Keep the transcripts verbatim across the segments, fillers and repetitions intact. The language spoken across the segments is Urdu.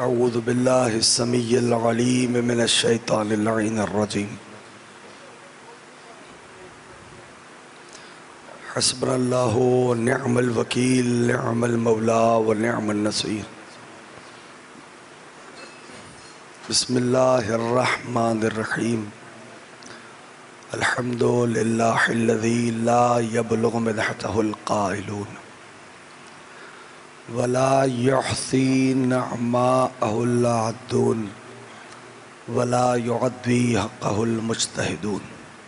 اعوذ باللہ السمیع العلیم من الشیطان اللعین الرجیم حسبنا اللہ ونعم الوکیل نعم المولا ونعم النصیر بسم اللہ الرحمن الرحیم الحمد للہ الذی لا یبلغ مدحتہ القائلون ولا يحصي نعماءه العدون ولا يعدي حقه المجتهدون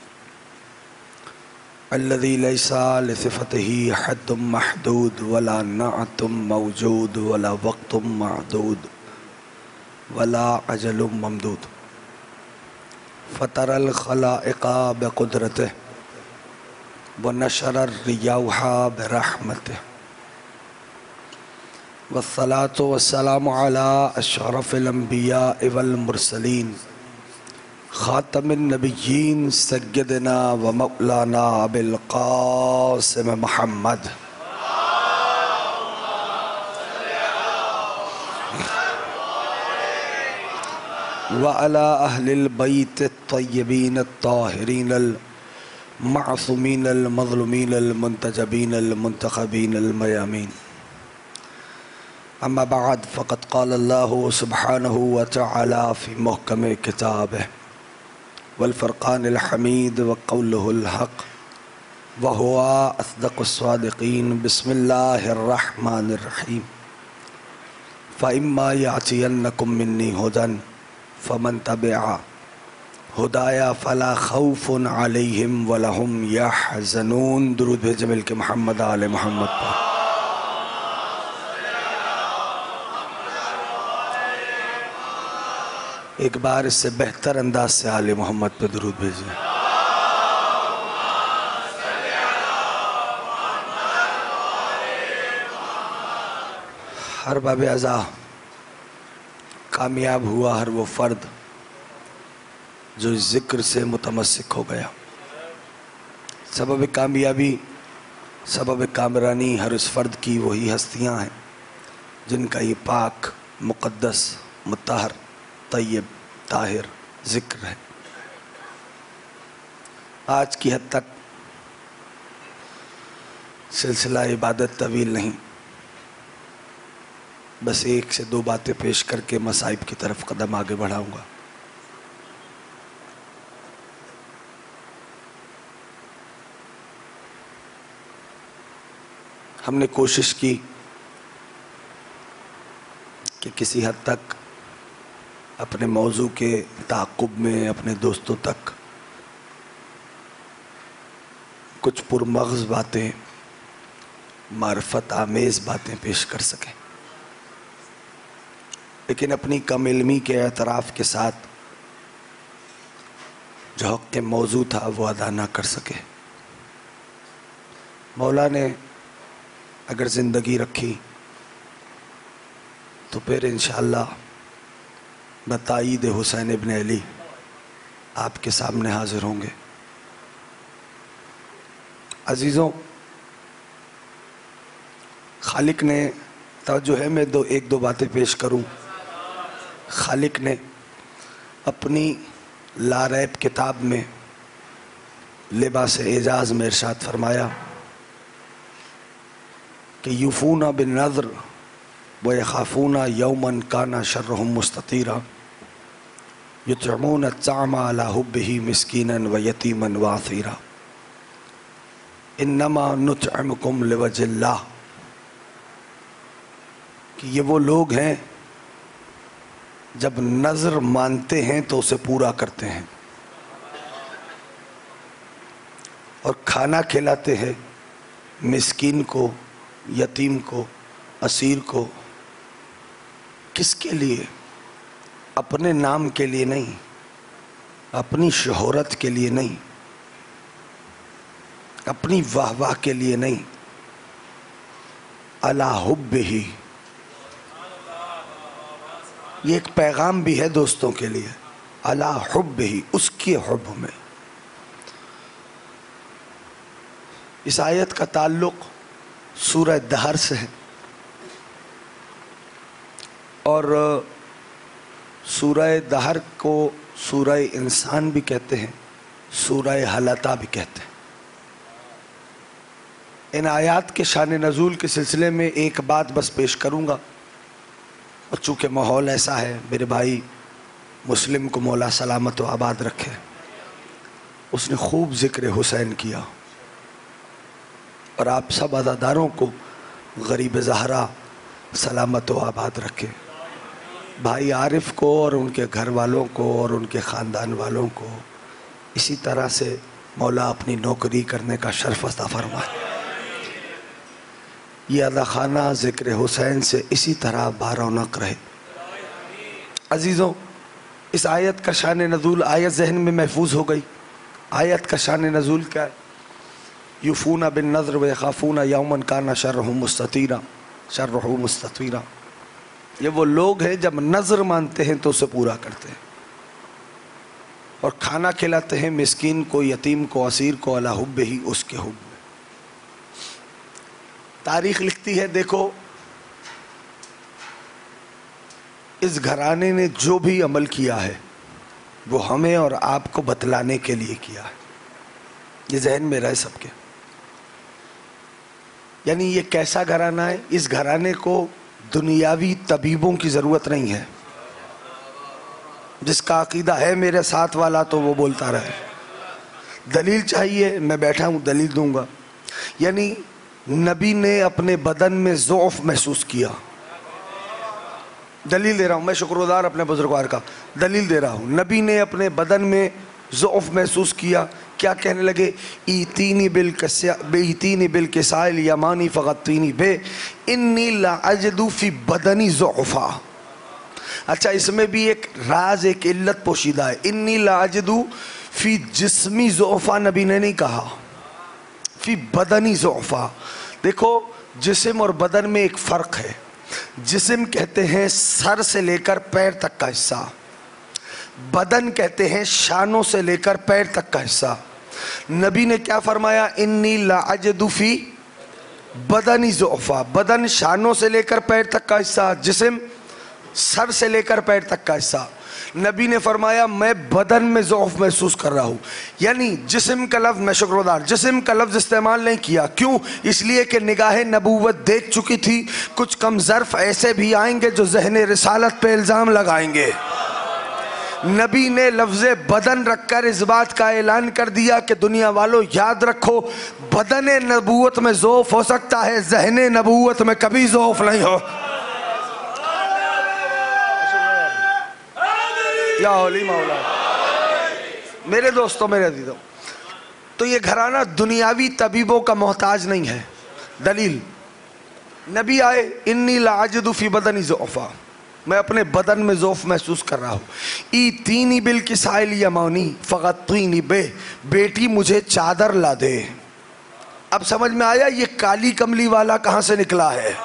الذي ليس لصفته حد محدود ولا نعت موجود ولا وقت معدود ولا أجل ممدود فطر الخلائق بقدرته ونشر الرياح برحمته والصلاة والسلام على أشرف الأنبياء والمرسلين خاتم النبيين سيدنا ومولانا أبي القاسم محمد وعلى أهل البيت الطيبين الطاهرين المعصومين المظلومين المنتجبين المنتخبين الميامين اما بعد فقد قال اللہ سبحانہ وتعالی فی محکم کتابہ والفرقان الحمید وقولہ الحق وہو اصدق الصادقین بسم اللہ الرحمن الرحیم فإما یأتینکم منی ھدی فمن تبع ھدایا فلا خوف علیہم ولا ھم یحزنون۔ درود بھیجے مل کے محمد آل محمد پر۔ ایک بار اس سے بہتر انداز سے آل محمد پہ درود بھیجیں۔ ہر باب ازا کامیاب ہوا ہر وہ فرد جو اس ذکر سے متمسک ہو گیا۔ سبب کامیابی، سبب کامرانی ہر اس فرد کی وہی ہستیاں ہیں جن کا یہ پاک، مقدس، مطہر، طیب، طاہر ذکر ہے۔ آج کی حد تک سلسلہ عبادت طویل نہیں، بس ایک سے دو باتیں پیش کر کے مصائب کی طرف قدم آگے بڑھاؤں گا۔ ہم نے کوشش کی کہ کسی حد تک اپنے موضوع کے تعاقب میں اپنے دوستوں تک کچھ پرمغز باتیں، معرفت آمیز باتیں پیش کر سکیں، لیکن اپنی کم علمی کے اعتراف کے ساتھ جو حق کے موضوع تھا وہ ادا نہ کر سکے۔ مولا نے اگر زندگی رکھی تو پھر انشاءاللہ بتائید حسین ابن علی آپ کے سامنے حاضر ہوں گے۔ عزیزوں، خالق نے، توجہ ہے میں دو ایک دو باتیں پیش کروں، خالق نے اپنی لا ریب کتاب میں لباس اعجاز میں ارشاد فرمایا کہ یوفون بالنذر وَيَخَافُونَ يَوْمًا كَانَ شَرُّهُ مُسْتَطِیرًا يُطْعِمُونَ الطَّعَامَ عَلَى حُبِّهِ مِسْكِینًا وَيَتِیمًا وَأَسِیرًا إِنَّمَا نُطْعِمُكُمْ لِوَجْهِ اللَّهِ کہ یہ وہ لوگ ہیں جب نظر مانتے ہیں تو اسے پورا کرتے ہیں اور کھانا کھلاتے ہیں مسکین کو، یتیم کو، اسیر کو۔ کس کے لیے؟ اپنے نام کے لیے نہیں، اپنی شہرت کے لیے نہیں، اپنی واہ واہ کے لیے نہیں، علی حبہ۔ یہ ایک پیغام بھی ہے دوستوں کے لیے، علی حبہ، اس کے حب میں۔ اس آیت کا تعلق سورہ دہر سے ہے، اور سورہ دہر کو سورہ انسان بھی کہتے ہیں، سورہ حلطہ بھی کہتے ہیں۔ ان آیات کے شان نزول کے سلسلے میں ایک بات بس پیش کروں گا، اور چونکہ ماحول ایسا ہے، میرے بھائی مسلم کو مولا سلامت و آباد رکھے، اس نے خوب ذکر حسین کیا، اور آپ سب عزاداروں کو غریب زہرا سلامت و آباد رکھے، بھائی عارف کو اور ان کے گھر والوں کو اور ان کے خاندان والوں کو اسی طرح سے مولا اپنی نوکری کرنے کا شرف عطا فرمائے، یہ ادا خانہ ذکر حسین سے اسی طرح بارونق رہے۔ عزیزوں، اس آیت کا شان نزول، آیت ذہن میں محفوظ ہو گئی؟ آیت کا شان نزول کیا ہے؟ یوفون بالنذر ویخافون یوما کان شرہ مستطیرا، شرہ مستطیرا، یہ وہ لوگ ہیں جب نذر مانتے ہیں تو اسے پورا کرتے ہیں، اور کھانا کھلاتے ہیں مسکین کو، یتیم کو، اسیر کو، علی حبہ، اس کے حب میں۔ تاریخ لکھتی ہے، دیکھو اس گھرانے نے جو بھی عمل کیا ہے وہ ہمیں اور آپ کو بتلانے کے لیے کیا ہے، یہ ذہن میں رہے سب کے۔ یعنی یہ کیسا گھرانہ ہے؟ اس گھرانے کو دنیاوی طبیبوں کی ضرورت نہیں ہے، جس کا عقیدہ ہے میرے ساتھ والا تو وہ بولتا رہے، دلیل چاہیے میں بیٹھا ہوں دلیل دوں گا۔ یعنی نبی نے اپنے بدن میں ضعف محسوس کیا، دلیل دے رہا ہوں، میں شکر گزار اپنے بزرگوار کا، دلیل دے رہا ہوں، نبی نے اپنے بدن میں ضعف محسوس کیا، کیا کہنے لگے؟ ایتینی بالکسائل بالکسائل یمانی فغطینی بے انی لاجد فی بدنی ضعفا۔ اچھا، اس میں بھی ایک راز، ایک علت پوشیدہ ہے، انی لاجد فی جسمی ضعفا نبی نے نہیں کہا، فی بدنی ضعفا۔ دیکھو جسم اور بدن میں ایک فرق ہے، جسم کہتے ہیں سر سے لے کر پیر تک کا حصہ، بدن کہتے ہیں شانوں سے لے کر پیر تک کا حصہ۔ نبی نے کیا فرمایا؟ انی لاجد فی بدنی ضعفا، بدن شانوں سے لے کر پیر تک کا حصہ، جسم سر سے لے کر پیر تک کا حصہ۔ نبی نے فرمایا میں بدن میں ضعف محسوس کر رہا ہوں، یعنی جسم کا لفظ، میں شکر گزار، جسم کا لفظ استعمال نہیں کیا، کیوں؟ اس لیے کہ نگاہ نبوت دیکھ چکی تھی کچھ کم ظرف ایسے بھی آئیں گے جو ذہن رسالت پہ الزام لگائیں گے۔ نبی نے لفظ بدن رکھ کر اس بات کا اعلان کر دیا کہ دنیا والوں یاد رکھو، بدن نبوت میں ضعف ہو سکتا ہے، ذہن نبوت میں کبھی ضعف نہیں ہو۔ یا علی مولا، میرے دوستوں، میرے عزیزوں، تو یہ گھرانہ دنیاوی طبیبوں کا محتاج نہیں ہے۔ دلیل، نبی آئے، انی لاجد فی بدنی ضعفا، میں اپنے بدن میں ضعف محسوس کر رہا ہوں، ایتینی بالکسائل یمانی فغطینی بے، بیٹی مجھے چادر لا دے۔ اب سمجھ میں آیا یہ کالی کملی والا کہاں سے نکلا ہے؟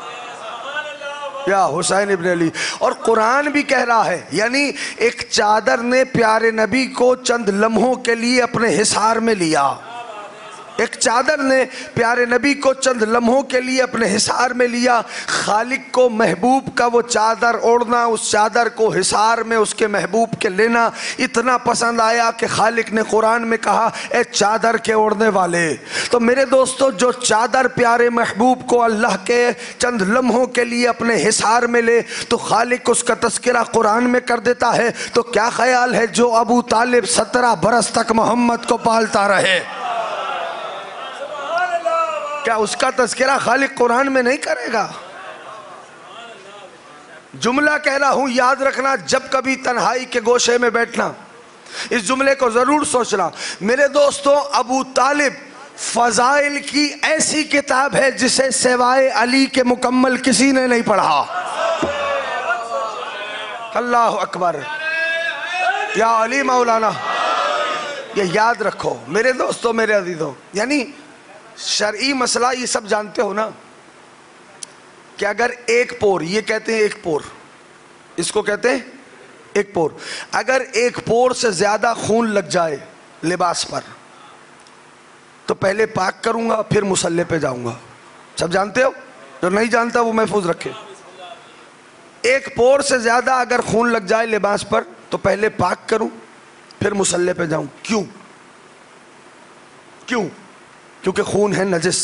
یا حسین ابن علی۔ اور قرآن بھی کہہ رہا ہے، یعنی ایک چادر نے پیارے نبی کو چند لمحوں کے لیے اپنے حصار میں لیا، ایک چادر نے پیارے نبی کو چند لمحوں کے لیے اپنے حصار میں لیا۔ خالق کو محبوب کا وہ چادر اوڑھنا، اس چادر کو حصار میں اس کے محبوب کے لینا اتنا پسند آیا کہ خالق نے قرآن میں کہا اے چادر کے اوڑھنے والے۔ تو میرے دوستو، جو چادر پیارے محبوب کو اللہ کے چند لمحوں کے لیے اپنے حصار میں لے تو خالق اس کا تذکرہ قرآن میں کر دیتا ہے، تو کیا خیال ہے جو ابو طالب سترہ برس تک محمد کو پالتا رہے، کیا اس کا تذکرہ خالق قرآن میں نہیں کرے گا؟ جملہ کہہ رہا ہوں، یاد رکھنا، جب کبھی تنہائی کے گوشے میں بیٹھنا اس جملے کو ضرور سوچنا۔ میرے دوستوں، ابو طالب فضائل کی ایسی کتاب ہے جسے سوائے علی کے مکمل کسی نے نہیں پڑھا۔ اللہ اکبر، یا علی مولانا، یہ یاد رکھو میرے دوستوں، میرے عزیزوں۔ یعنی شرعی مسئلہ یہ سب جانتے ہو نا کہ اگر ایک پور، یہ کہتے ہیں ایک پور، اس کو کہتے ہیں ایک پور، اگر ایک پور سے زیادہ خون لگ جائے لباس پر تو پہلے پاک کروں گا پھر مصلی پہ جاؤں گا۔ سب جانتے ہو؟ جو نہیں جانتا وہ محفوظ رکھے۔ ایک پور سے زیادہ اگر خون لگ جائے لباس پر تو پہلے پاک کروں پھر مصلی پہ جاؤں. کیوں؟ کیوں؟ کیونکہ خون ہے نجس.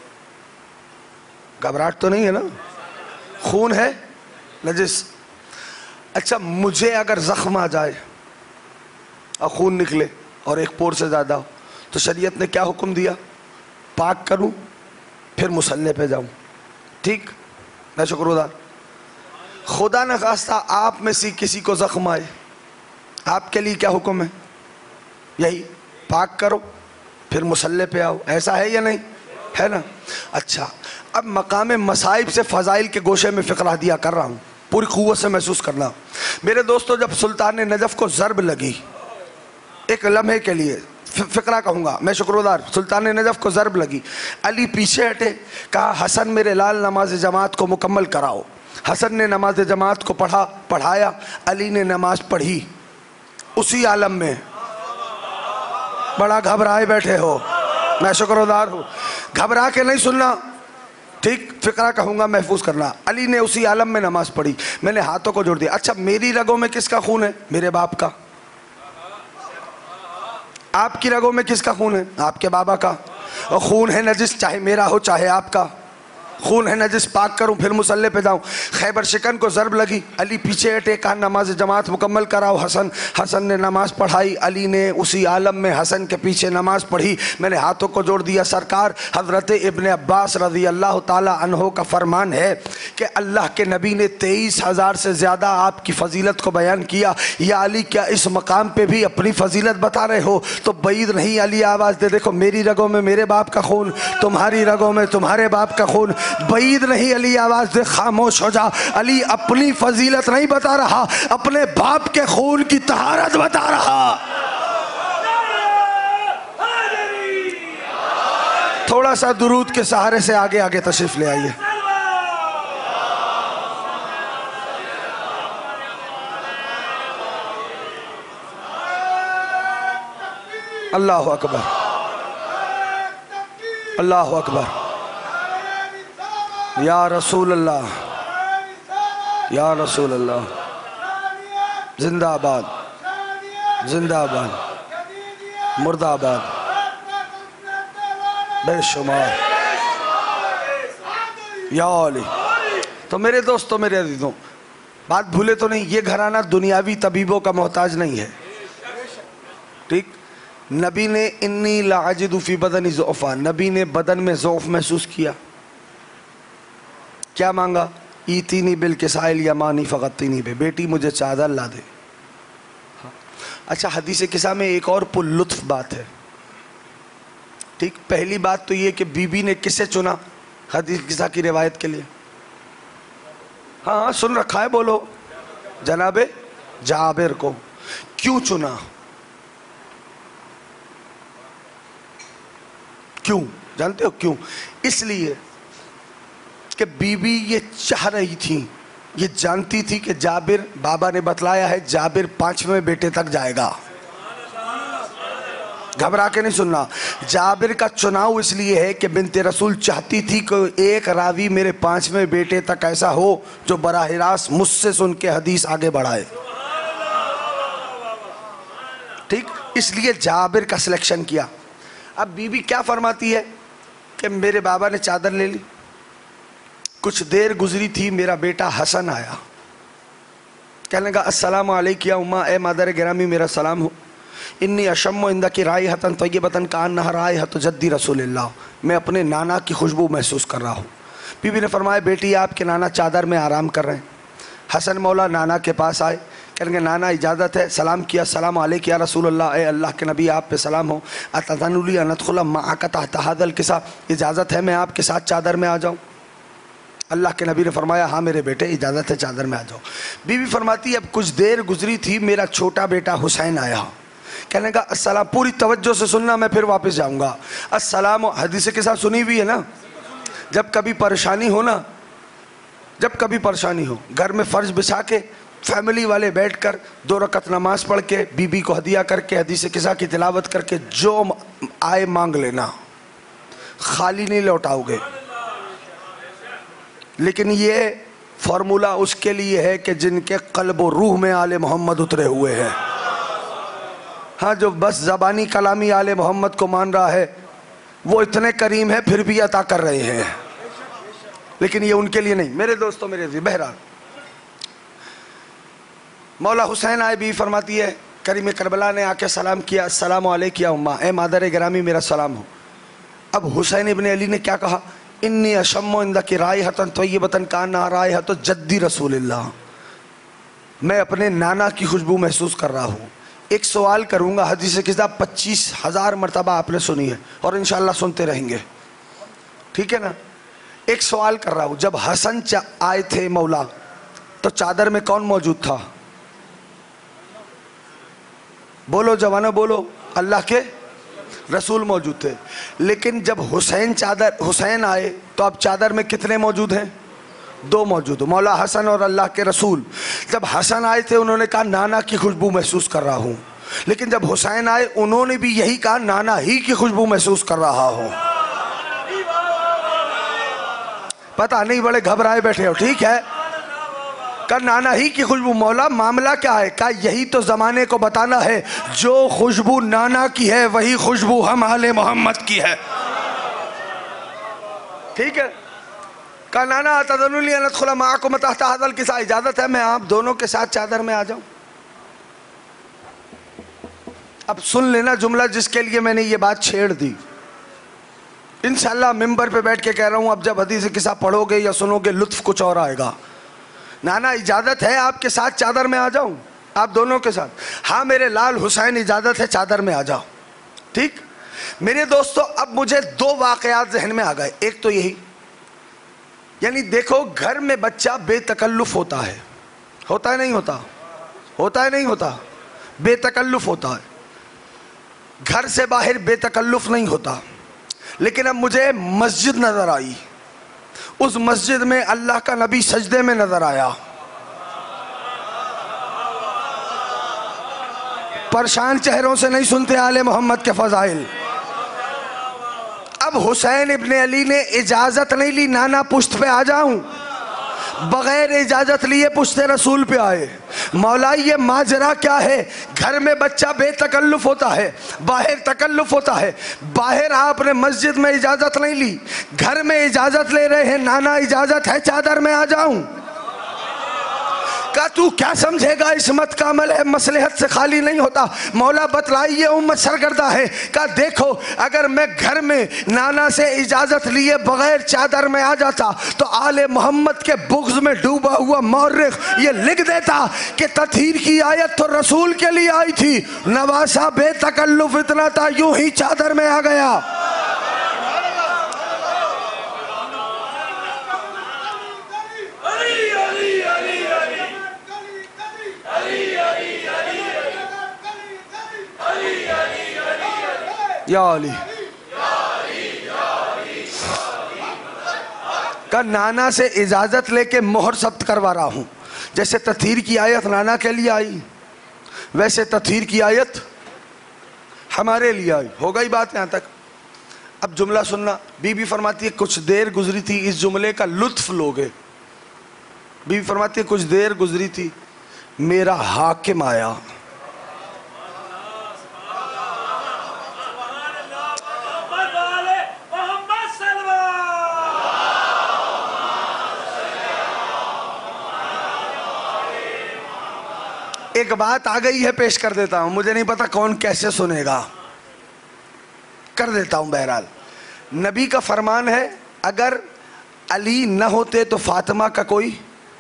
گھبراہٹ تو نہیں ہے نا؟ خون ہے نجس. اچھا مجھے اگر زخم آ جائے اور خون نکلے اور ایک پور سے زیادہ ہو تو شریعت نے کیا حکم دیا؟ پاک کروں پھر مصلی پہ جاؤں. ٹھیک، میں شکر گزار. خدا نہ خواستہ آپ میں سے کسی کو زخم آئے، آپ کے لیے کیا حکم ہے؟ یہی، پاک کرو پھر مصلی پہ آؤ. ایسا ہے یا نہیں ہے نا؟ اچھا اب مقام مصائب سے فضائل کے گوشے میں فقرہ دیا کر رہا ہوں، پوری قوت سے محسوس کرنا. میرے دوستو جب سلطان نجف کو ضرب لگی، ایک لمحے کے لیے فقرہ کہوں گا، میں شکر گزار، سلطان نجف کو ضرب لگی، علی پیچھے ہٹے، کہا حسن میرے لال نماز جماعت کو مکمل کراؤ. حسن نے نماز جماعت کو پڑھا پڑھایا، علی نے نماز پڑھی. اسی عالم میں بڑا گھبرائے بیٹھے ہو، میں شکر گزار ہوں، گھبرا کے نہیں سننا، ٹھیک، فقرہ کہوں گا محفوظ کرنا. علی نے اسی عالم میں نماز پڑھی. میں نے ہاتھوں کو جوڑ دیا. اچھا میری رگوں میں کس کا خون ہے؟ میرے باپ کا. آپ کی رگوں میں کس کا خون ہے؟ آپ کے بابا کا. اور خون ہے نجس، چاہے میرا ہو چاہے آپ کا، خون ہے نجس، پاک کروں پھر مصلی پہ جاؤں. خیبر شکن کو ضرب لگی، علی پیچھے ہٹے، کہا نماز جماعت مکمل کراؤ. حسن حسن نے نماز پڑھائی، علی نے اسی عالم میں حسن کے پیچھے نماز پڑھی. میں نے ہاتھوں کو جوڑ دیا. سرکار حضرت ابن عباس رضی اللہ تعالی عنہ کا فرمان ہے کہ اللہ کے نبی نے تیئیس ہزار سے زیادہ آپ کی فضیلت کو بیان کیا. یا علی کیا اس مقام پہ بھی اپنی فضیلت بتا رہے ہو؟ تو بعید نہیں. علی آواز دے، دیکھو میری رگوں میں میرے باپ کا خون، تمہاری رگوں میں تمہارے باپ کا خون. بعید نہیں. علی آواز دے، خاموش ہو جا. علی اپنی فضیلت نہیں بتا رہا، اپنے باپ کے خون کی طہارت بتا رہا. تھوڑا سا درود کے سہارے سے آگے آگے تشریف لے آئیے. اللہ اکبر، اللہ اکبر، یا رسول اللہ، یا رسول اللہ. زندہ آباد، زندہ آباد، مردہ آباد، بے شمار، یا علی. تو میرے دوستو، میرے عزیزوں، بات بھولے تو نہیں، یہ گھرانہ دنیاوی طبیبوں کا محتاج نہیں ہے. ٹھیک، نبی نے انی لاجد فی بدنی ضعفا، نبی نے بدن میں ضعف محسوس کیا. کیا مانگا؟ ایتینی بالکسائل یمانی فغطینی بے، بیٹی مجھے چادر لا دے. اچھا حدیث کسا میں ایک اور پر لطف بات ہے. ٹھیک، پہلی بات تو یہ کہ بی بی نے کسے چنا حدیث کسا کی روایت کے لیے؟ ہاں ہاں سن رکھا ہے، بولو. جناب جابر کو. کیوں چنا؟ کیوں جانتے ہو کیوں؟ اس لیے کہ بی بی یہ چاہ رہی تھی، یہ جانتی تھی کہ جابر، بابا نے بتلایا ہے جابر پانچویں بیٹے تک جائے گا. گھبرا کے نہیں سننا. جابر کا چناؤ اس لیے ہے کہ بنت رسول چاہتی تھی کہ ایک راوی میرے پانچویں بیٹے تک ایسا ہو جو براہ راست مجھ سے سن کے حدیث آگے بڑھائے. ٹھیک، اس لیے جابر کا سلیکشن کیا. اب بی بی کیا فرماتی ہے کہ میرے بابا نے چادر لے لی، کچھ دیر گزری تھی، میرا بیٹا حسن آیا، کہنے لگا السلام علیکم یا اماں، اے مادر گرامی میرا سلام ہو. انی اشم عندک رائحۃ طیبۃ کأنہا رائحۃ جدی رسول اللہ، میں اپنے نانا کی خوشبو محسوس کر رہا ہوں. بی بی نے فرمایا بیٹی آپ کے نانا چادر میں آرام کر رہے ہیں. حسن مولا نانا کے پاس آئے، کہنے لگے نانا اجازت ہے. سلام کیا، السلام علیکم یا رسول اللہ، اے اللہ کے نبی آپ پہ سلام ہو. اتذن لی ان ادخل معک تحت ھذا الکساء، اجازت ہے میں آپ کے ساتھ چادر میں آ جاؤں؟ اللہ کے نبی نے فرمایا ہاں میرے بیٹے اجازت ہے، چادر میں آ جاؤ. بی بی فرماتی اب کچھ دیر گزری تھی، میرا چھوٹا بیٹا حسین آیا، کہنے کا السلام، پوری توجہ سے سننا، میں پھر واپس جاؤں گا. السلام، حدیث کے ساتھ سنی ہوئی ہے نا. جب کبھی پریشانی ہو نا، جب کبھی پریشانی ہو، گھر میں فرش بچھا کے فیملی والے بیٹھ کر دو رکعت نماز پڑھ کے بی بی کو ہدیہ کر کے حدیث قصہ کی تلاوت کر کے جو آئے مانگ لینا، خالی نہیں لوٹاؤ گے. لیکن یہ فارمولہ اس کے لیے ہے کہ جن کے قلب و روح میں آل محمد اترے ہوئے ہیں. ہاں جو بس زبانی کلامی آل محمد کو مان رہا ہے وہ اتنے کریم ہے پھر بھی عطا کر رہے ہیں، لیکن یہ ان کے لیے نہیں. میرے دوستوں میرے بھی بہرحال مولا حسین آئے، بھی فرماتی ہے کریم کربلا نے آ کے سلام کیا، السلام علیک یا اماں، اے مادر گرامی میرا سلام ہو. اب حسین ابن علی نے کیا کہا؟ انی اشم عندک رائحۃ طیبۃ کانہا رائحۃ جدی رسول اللہ، میں اپنے نانا کی خوشبو محسوس کر رہا ہوں. ایک سوال کروں گا، حدیث کتاب پچیس ہزار مرتبہ آپ نے سنی ہے اور انشاءاللہ سنتے رہیں گے، ٹھیک ہے نا؟ ایک سوال کر رہا ہوں، جب حسن آئے تھے مولا تو چادر میں کون موجود تھا؟ بولو جوانو بولو. اللہ کے رسول موجود تھے. لیکن جب حسین چادر حسین آئے تو اب چادر میں کتنے موجود ہیں؟ دو موجود. مولا حسن اور اللہ کے رسول. جب حسن آئے تھے انہوں نے کہا نانا کی خوشبو محسوس کر رہا ہوں، لیکن جب حسین آئے انہوں نے بھی یہی کہا نانا ہی کی خوشبو محسوس کر رہا ہوں. پتہ نہیں بڑے گھبرائے بیٹھے ہو، ٹھیک ہے؟ کہ نانا ہی کی خوشبو. مولا معاملہ کیا ہے؟ کہ یہی تو زمانے کو بتانا ہے، جو خوشبو نانا کی ہے وہی خوشبو ہم آل محمد کی ہے، ٹھیک ہے؟ کہ نانا تذنونی ان ادخل معکم تحت ھذا الکساء، اجازت ہے میں آپ دونوں کے ساتھ چادر میں آ جاؤں؟ اب سن لینا جملہ جس کے لیے میں نے یہ بات چھیڑ دی. انشاءاللہ ممبر پہ بیٹھ کے کہہ رہا ہوں، اب جب حدیث قصہ پڑھو گے یا سنو گے لطف کچھ اور آئے گا. نانا اجازت ہے آپ کے ساتھ چادر میں آ جاؤں؟ آپ دونوں کے ساتھ. ہاں میرے لال حسین اجازت ہے چادر میں آ جاؤ. ٹھیک میرے دوستو، اب مجھے دو واقعات ذہن میں آ گئے. ایک تو یہی، یعنی دیکھو گھر میں بچہ بے تکلف ہوتا ہے، ہوتا ہے نہیں ہوتا؟ ہوتا ہے نہیں ہوتا؟ بے تکلف ہوتا ہے. گھر سے باہر بے تکلف نہیں ہوتا. لیکن اب مجھے مسجد نظر آئی، اس مسجد میں اللہ کا نبی سجدے میں نظر آیا. پریشان چہروں سے نہیں سنتے آل محمد کے فضائل. اب حسین ابن علی نے اجازت نہیں لی نانا پشت پہ آ جاؤں، بغیر اجازت لیے پشت رسول پہ آئے. مولا یہ ماجرا کیا ہے؟ گھر میں بچہ بے تکلف ہوتا ہے، باہر تکلف ہوتا ہے. باہر آپ نے مسجد میں اجازت نہیں لی، گھر میں اجازت لے رہے ہیں. نانا اجازت ہے چادر میں آ جاؤں؟ کہا تو کیا سمجھے گا عصمت کا عمل ہے، مصلحت سے خالی نہیں ہوتا. مولا بتلائیے امت سرگردہ ہے. کہا دیکھو اگر میں گھر میں نانا سے اجازت لیے بغیر چادر میں آ جاتا تو آل محمد کے بغض میں ڈوبا ہوا مورخ یہ لکھ دیتا کہ تطہیر کی آیت تو رسول کے لیے آئی تھی، نواسا بے تکلف اتنا تھا یوں ہی چادر میں آ گیا. یا علی کا نانا سے اجازت لے کے مہر ثبت کروا رہا ہوں. جیسے تطہیر کی آیت نانا کے لیے آئی ویسے تطہیر کی آیت ہمارے لیے آئی. ہو گئی بات یہاں تک؟ اب جملہ سننا. بی بی فرماتی ہے کچھ دیر گزری تھی، اس جملے کا لطف لوگے. بی بی فرماتی ہے کچھ دیر گزری تھی، میرا حاکم آیا. ایک بات آ گئی ہے پیش کر دیتا ہوں، مجھے نہیں پتا کون کیسے سنے گا، کر دیتا ہوں. بہرحال نبی کا فرمان ہے اگر علی نہ ہوتے تو فاطمہ کا کوئی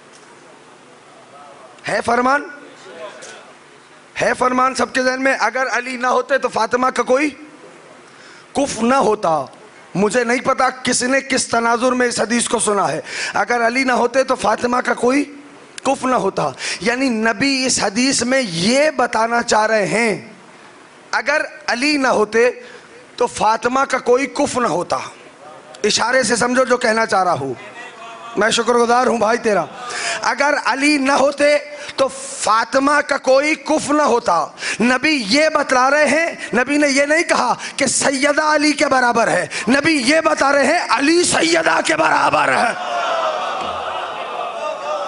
ہے فرمان ہے فرمان سب کے ذہن میں. اگر علی نہ ہوتے تو فاطمہ کا کوئی کف نہ ہوتا. مجھے نہیں پتا کس نے کس تناظر میں اس حدیث کو سنا ہے. اگر علی نہ ہوتے تو فاطمہ کا کوئی کف نہ ہوتا. یعنی نبی اس حدیث میں یہ بتانا چاہ رہے ہیں اگر علی نہ ہوتے تو فاطمہ کا کوئی کف نہ ہوتا. اشارے سے سمجھو جو کہنا چاہ رہا ہوں. میں شکر گزار ہوں بھائی تیرا. اگر علی نہ ہوتے تو فاطمہ کا کوئی کف نہ ہوتا. نبی یہ بتلا رہے ہیں، نبی نے یہ نہیں کہا کہ سیدہ علی کے برابر ہے، نبی یہ بتا رہے ہیں علی سیدہ کے برابر ہے.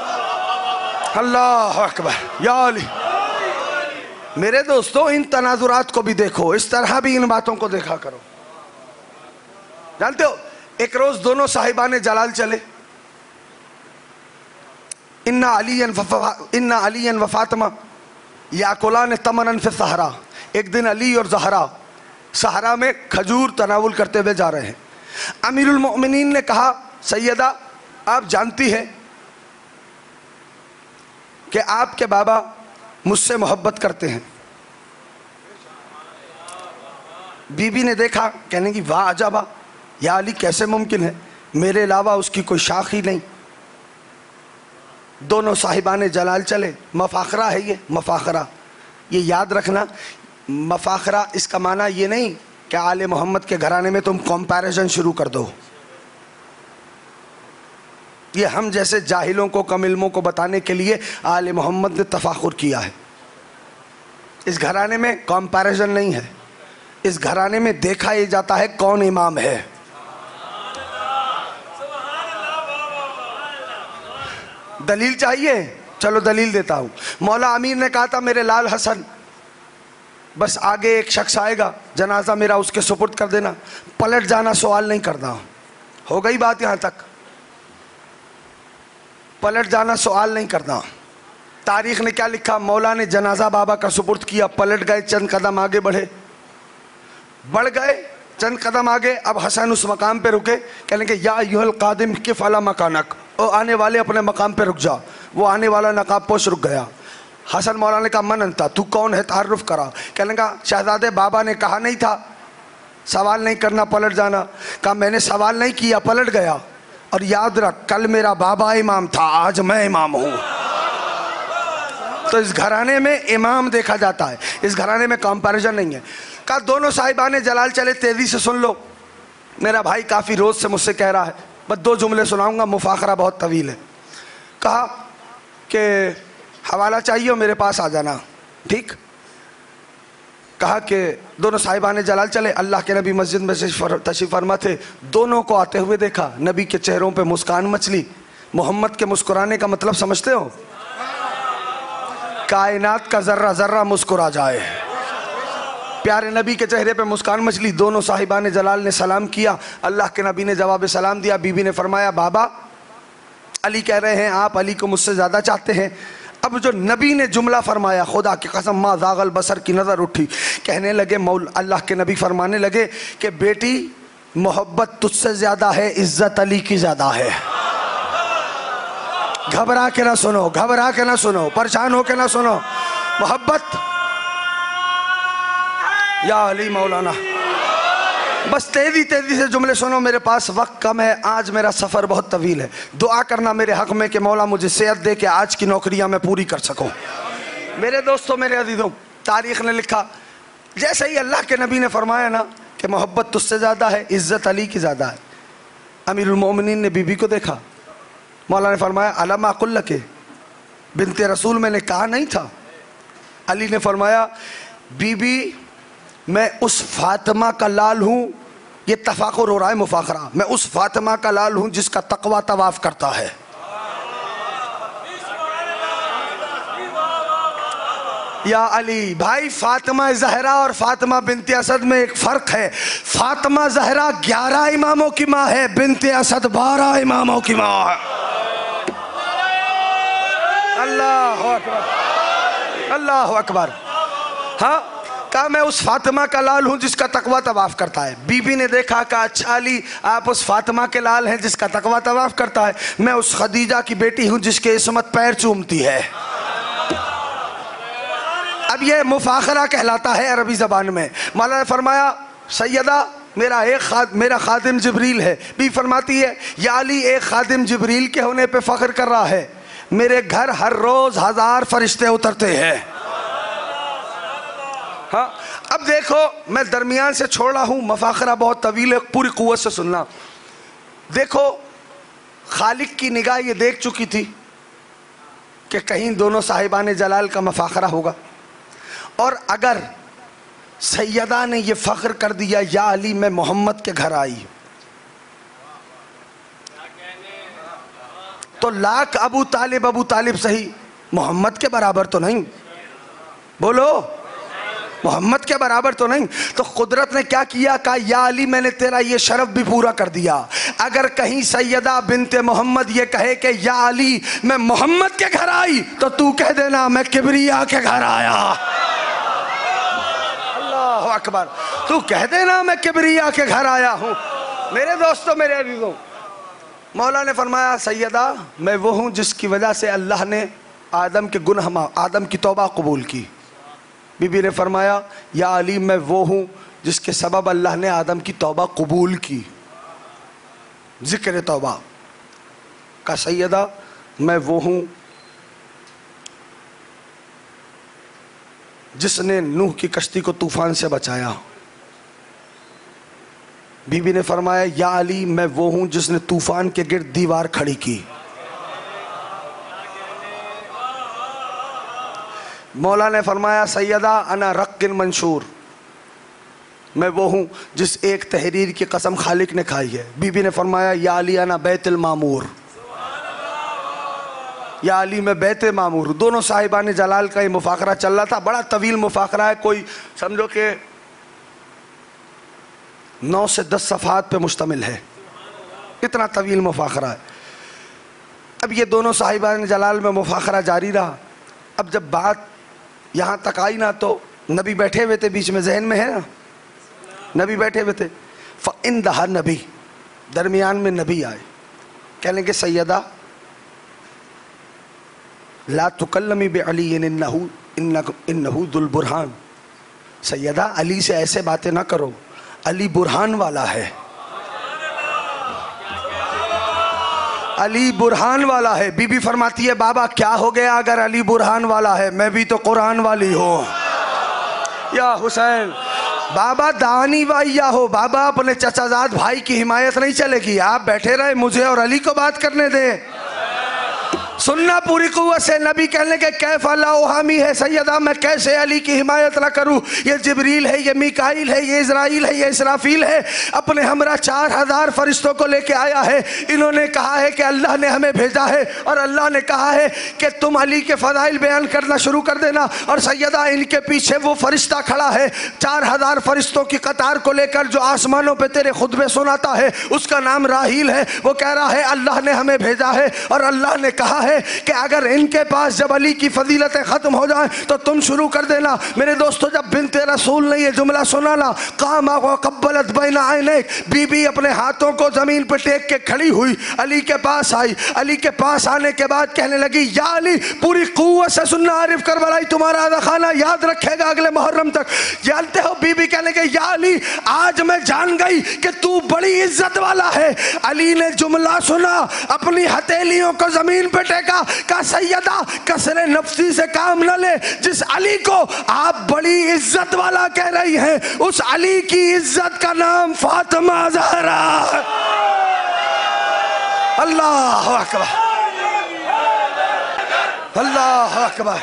اللہ اکبر یا علی. میرے دوستو ان تناظرات کو بھی دیکھو, اس طرح بھی ان باتوں کو دیکھا کرو. جانتے ہو ایک روز دونوں صاحبان جلال چلے, ان علی ان علی و فاطمہ یاکلان تمرا فی الصحراء. ایک دن علی اور زہرا صحرا میں کھجور تناول کرتے ہوئے جا رہے ہیں. امیر المؤمنین نے کہا سیدہ آپ جانتی ہیں کہ آپ کے بابا مجھ سے محبت کرتے ہیں. بی بی نے دیکھا, کہنے کی واہ عجبا, یا علی کیسے ممکن ہے, میرے علاوہ اس کی کوئی شاخ ہی نہیں. دونوں صاحبان جلال چلے. مفاخرہ ہے یہ, مفاخرہ, یہ یاد رکھنا. مفاخرہ اس کا معنی یہ نہیں کہ آل محمد کے گھرانے میں تم کمپیریزن شروع کر دو. یہ ہم جیسے جاہلوں کو, کم علموں کو بتانے کے لیے آل محمد نے تفاخر کیا ہے. اس گھرانے میں کمپیریزن نہیں ہے, اس گھرانے میں دیکھا یہ جاتا ہے کون امام ہے. دلیل چاہیے؟ چلو دلیل دیتا ہوں. مولا امیر نے کہا تھا میرے لال حسن بس آگے ایک شخص آئے گا, جنازہ میرا اس کے سپرد کر دینا, پلٹ جانا, سوال نہیں کرنا. ہو گئی بات یہاں تک؟ پلٹ جانا سوال نہیں کرنا. تاریخ نے کیا لکھا, مولا نے جنازہ بابا کا سپرد کیا, پلٹ گئے, چند قدم آگے بڑھے, بڑھ گئے چند قدم آگے. اب حسن اس مقام پہ رکے, کہنے کہ یا ایھا القادم قف علی مکانک, او آنے والے اپنے مقام پہ رک جا. وہ آنے والا نقاب پوش رک گیا. حسن مولا نے کہا من انتا, تو کون ہے, تعارف کرا. کہنے کا شہزادے بابا نے کہا نہیں تھا سوال نہیں کرنا, پلٹ جانا. کہا میں نے سوال نہیں کیا, پلٹ گیا. اور یاد رکھ کل میرا بابا امام تھا, آج میں امام ہوں. تو اس گھرانے میں امام دیکھا جاتا ہے, اس گھرانے میں کمپیریزن نہیں ہے. کہا دونوں صاحبان جلال چلے, تیزی سے سن لو, میرا بھائی کافی روز سے مجھ سے کہہ رہا ہے, بس دو جملے سناؤں گا, مفاخرہ بہت طویل ہے. کہا کہ حوالہ چاہیے ہو میرے پاس آ جانا, ٹھیک. کہا کہ دونوں صاحبان جلال چلے. اللہ کے نبی مسجد میں سے تشریف فرما تھے, دونوں کو آتے ہوئے دیکھا. نبی کے چہروں پہ مسکان مچلی. محمد کے مسکرانے کا مطلب سمجھتے ہو؟ کائنات کا ذرہ ذرہ مسکرا جائے. پیارے نبی کے چہرے پہ مسکان مچلی. دونوں صاحبان جلال نے سلام کیا. اللہ کے نبی نے جواب سلام دیا. بی بی نے فرمایا بابا علی کہہ رہے ہیں آپ علی کو مجھ سے زیادہ چاہتے ہیں. اب جو نبی نے جملہ فرمایا, خدا کی قسم ما زاغ البصر کی نظر اٹھی. کہنے لگے مول اللہ کے نبی فرمانے لگے کہ بیٹی محبت تجھ سے زیادہ ہے, عزت علی کی زیادہ ہے. گھبرا کے نہ سنو, گھبرا کے نہ سنو, پریشان ہو کے نہ سنو. محبت یا علی مولانا. بس تیزی تیزی سے جملے سنو, میرے پاس وقت کم ہے, آج میرا سفر بہت طویل ہے. دعا کرنا میرے حق میں کہ مولا مجھے صحت دے کہ آج کی نوکریاں میں پوری کر سکوں. میرے دوستوں, میرے عزیزوں, تاریخ نے لکھا جیسے ہی اللہ کے نبی نے فرمایا نا کہ محبت تجھ سے زیادہ ہے, عزت علی کی زیادہ ہے. امیر المومنین نے بی بی کو دیکھا. مولا نے فرمایا علم اقل لک, بنت رسول میں نے کہا نہیں تھا. علی نے فرمایا بی بی میں اس فاطمہ کا لال ہوں, یہ تفاخر ہو رہا ہے, مفاخرہ, میں اس فاطمہ کا لال ہوں جس کا تقوی طواف کرتا ہے. یا علی بھائی, فاطمہ زہرا اور فاطمہ بنت اسد میں ایک فرق ہے. فاطمہ زہرا گیارہ اماموں کی ماں ہے, بنت اسد بارہ اماموں کی ماں ہے. اللہ اکبر, اللہ اکبر. ہاں کہا میں اس فاطمہ کا لال ہوں جس کا تقوی طواف کرتا ہے. بی بی نے دیکھا, کہا اچھا علی آپ اس فاطمہ کے لال ہیں جس کا تقوی طواف کرتا ہے, میں اس خدیجہ کی بیٹی ہوں جس کے عصمت پیر چومتی ہے. اب یہ مفاخرہ کہلاتا ہے عربی زبان میں. مولا نے فرمایا سیدہ میرا ایک خاد میرا خادم جبریل ہے. بی فرماتی ہے یا علی ایک خادم جبریل کے ہونے پہ فخر کر رہا ہے, میرے گھر ہر روز ہزار فرشتے اترتے ہیں. ہاں اب دیکھو میں درمیان سے چھوڑ رہا ہوں, مفاخرہ بہت طویل ہے, پوری قوت سے سننا. دیکھو خالق کی نگاہ یہ دیکھ چکی تھی کہ کہیں دونوں صاحبان جلال کا مفاخرہ ہوگا, اور اگر سیدہ نے یہ فخر کر دیا یا علی میں محمد کے گھر آئی, تو لاکھ ابو طالب ابو طالب صحیح, محمد کے برابر تو نہیں، بولو محمد کے برابر تو نہیں۔ تو قدرت نے کیا کیا؟ کہا یا علی میں نے تیرا یہ شرف بھی پورا کر دیا، اگر کہیں سیدہ بنت محمد یہ کہے کہ یا علی میں محمد کے گھر آئی تو تو کہہ دینا میں کبریا کے گھر آیا۔ اللہ اکبر، تو کہہ دینا میں کبریا کے گھر آیا ہوں۔ میرے دوستوں، میرے عزیزوں، مولا نے فرمایا سیدہ میں وہ ہوں جس کی وجہ سے اللہ نے آدم کے گناہ آدم کی توبہ قبول کی۔ بی بی نے فرمایا یا علی میں وہ ہوں جس کے سبب اللہ نے آدم کی توبہ قبول کی، ذکر توبہ کا۔ سیدہ میں وہ ہوں جس نے نوح کی کشتی کو طوفان سے بچایا۔ بی بی نے فرمایا یا علی میں وہ ہوں جس نے طوفان کے گرد دیوار کھڑی کی۔ مولا نے فرمایا سیدہ انا رق منشور، میں وہ ہوں جس ایک تحریر کی قسم خالق نے کھائی ہے۔ بی بی نے فرمایا یا علی انا بیت المامور، یا علی میں بیت معمور۔ دونوں صاحبان جلال کا یہ مفاخرہ چل رہا تھا، بڑا طویل مفاخرہ ہے، کوئی سمجھو کہ نو سے دس صفحات پہ مشتمل ہے، اتنا طویل مفاخرہ ہے۔ اب یہ دونوں صاحبان جلال میں مفاخرہ جاری رہا۔ اب جب بات یہاں تک آئی نا تو نبی بیٹھے ہوئے تھے بیچ میں، ذہن میں ہے نا نبی بیٹھے ہوئے تھے۔ فَإِنْدَهَا نبی، درمیان میں نبی آئے، کہنے کہ سیدہ لا تکلمی بعلی انہو انہو ذو البرہان، سیدہ علی سے ایسے باتیں نہ کرو، علی برہان والا ہے، علی برہان والا ہے۔ بی بی فرماتی ہے بابا کیا ہو گیا اگر علی برہان والا ہے، میں بھی تو قرآن والی ہوں یا حسین۔ بابا دانی وائیا ہو، بابا اپنے چچا زاد بھائی کی حمایت نہیں چلے گی، آپ بیٹھے رہے مجھے اور علی کو بات کرنے دیں۔ سننا پوری قوت سے۔ نبی کہنے کے کیف لا احامی ہے سیدہ، میں کیسے علی کی حمایت نہ کروں، یہ جبریل ہے، یہ میکائیل ہے، یہ اسرائیل ہے، یہ اسرافیل ہے، اپنے ہمراہ چار ہزار فرشتوں کو لے کے آیا ہے۔ انہوں نے کہا ہے کہ اللہ نے ہمیں بھیجا ہے اور اللہ نے کہا ہے کہ تم علی کے فضائل بیان کرنا شروع کر دینا۔ اور سیدہ ان کے پیچھے وہ فرشتہ کھڑا ہے، چار ہزار فرشتوں کی قطار کو لے کر جو آسمانوں پہ تیرے خطبے سناتا ہے، اس کا نام راحیل ہے۔ وہ کہہ رہا ہے اللہ نے ہمیں بھیجا ہے اور اللہ نے کہا ہے کہ اگر ان کے پاس جب علی کی فضیلتیں ختم ہو جائیں تو تم شروع کر دینا۔ میرے دوستو جب بنت رسول نے یہ جملہ سنا نا، قام وقبلت بین عینیک، بی بی اپنے ہاتھوں کو زمین پہ ٹیک کے کھڑی ہوئی، علی کے پاس آئی۔ علی کے پاس آنے کے بعد کہنے لگی یا علی، پوری قوت سے سننا، عارف کربلائی تمہارا آدھا خانہ یاد رکھے گا اگلے محرم تک۔ جانتے ہو بی بی کہنے لگی یا علی آج میں جان گئی کہ تو بڑی عزت والا ہے۔ علی نے جملہ سنا، اپنی ہتھیلیوں کو زمین پہ ٹیکا، کہا سیدہ کسر نفسی سے کام نہ لے، جس علی کو آپ بڑی عزت والا کہہ رہی ہیں اس علی کی عزت کا نام فاطمہ زہرا۔ اللہ اکبر، اللہ اکبر،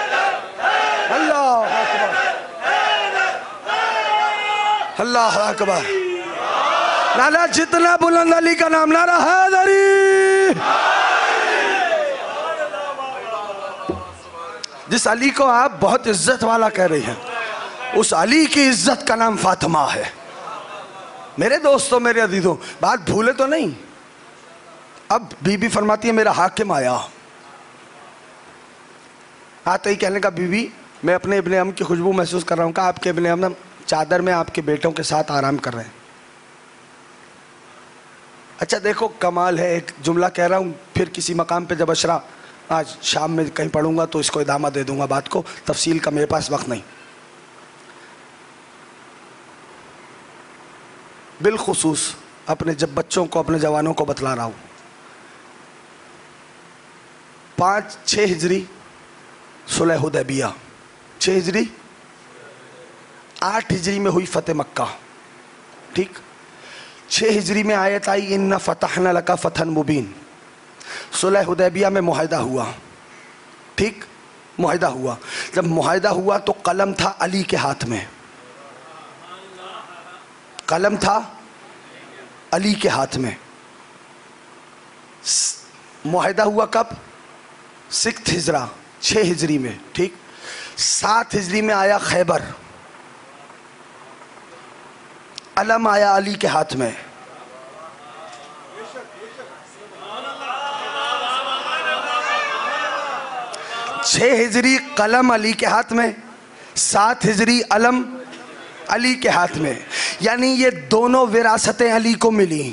اللہ اکبر، اللہ اکبر۔ نانا جتنا بلند علی کا نام، نعرہ حیدری۔ جس علی کو آپ بہت عزت والا کہہ رہی ہیں، اس علی کی عزت کا نام فاطمہ ہے۔ میرے دوستوں، میرے عزیزوں، بات بھولے تو نہیں۔ اب بی بی فرماتی ہے میرا حاکم آیا، آتے ہی کہنے کا بی بی میں اپنے ابن ام کی خوشبو محسوس کر رہا ہوں، کہ آپ کے ابن ام چادر میں آپ کے بیٹوں کے ساتھ آرام کر رہے ہیں۔ اچھا دیکھو کمال ہے، ایک جملہ کہہ رہا ہوں، پھر کسی مقام پہ جب اشرا آج شام میں کہیں پڑھوں گا تو اس کو ادامہ دے دوں گا بات کو، تفصیل کا میرے پاس وقت نہیں۔ بالخصوص اپنے جب بچوں کو، اپنے جوانوں کو بتلا رہا ہوں، پانچ چھ ہجری صلح حدیبیہ، چھ ہجری آٹھ ہجری میں ہوئی فتح مکہ، ٹھیک۔ چھ ہجری میں آیت آئی اِنَّا فَتَحْنَا لَكَ فَتْحًا مُبِينًا، صلح حدیبیہ میں معاہدہ ہوا، ٹھیک، معاہدہ ہوا۔ جب معاہدہ ہوا تو قلم تھا علی کے ہاتھ میں، قلم تھا علی کے ہاتھ میں۔ معاہدہ ہوا کب؟ سکس ہجرہ، چھ ہجری میں، ٹھیک. سات ہجری میں آیا خیبر، علم آیا علی کے ہاتھ میں. چھ ہجری قلم علی کے ہاتھ میں، سات ہجری علم علی کے ہاتھ میں. یعنی یہ دونوں وراثتیں علی کو ملی.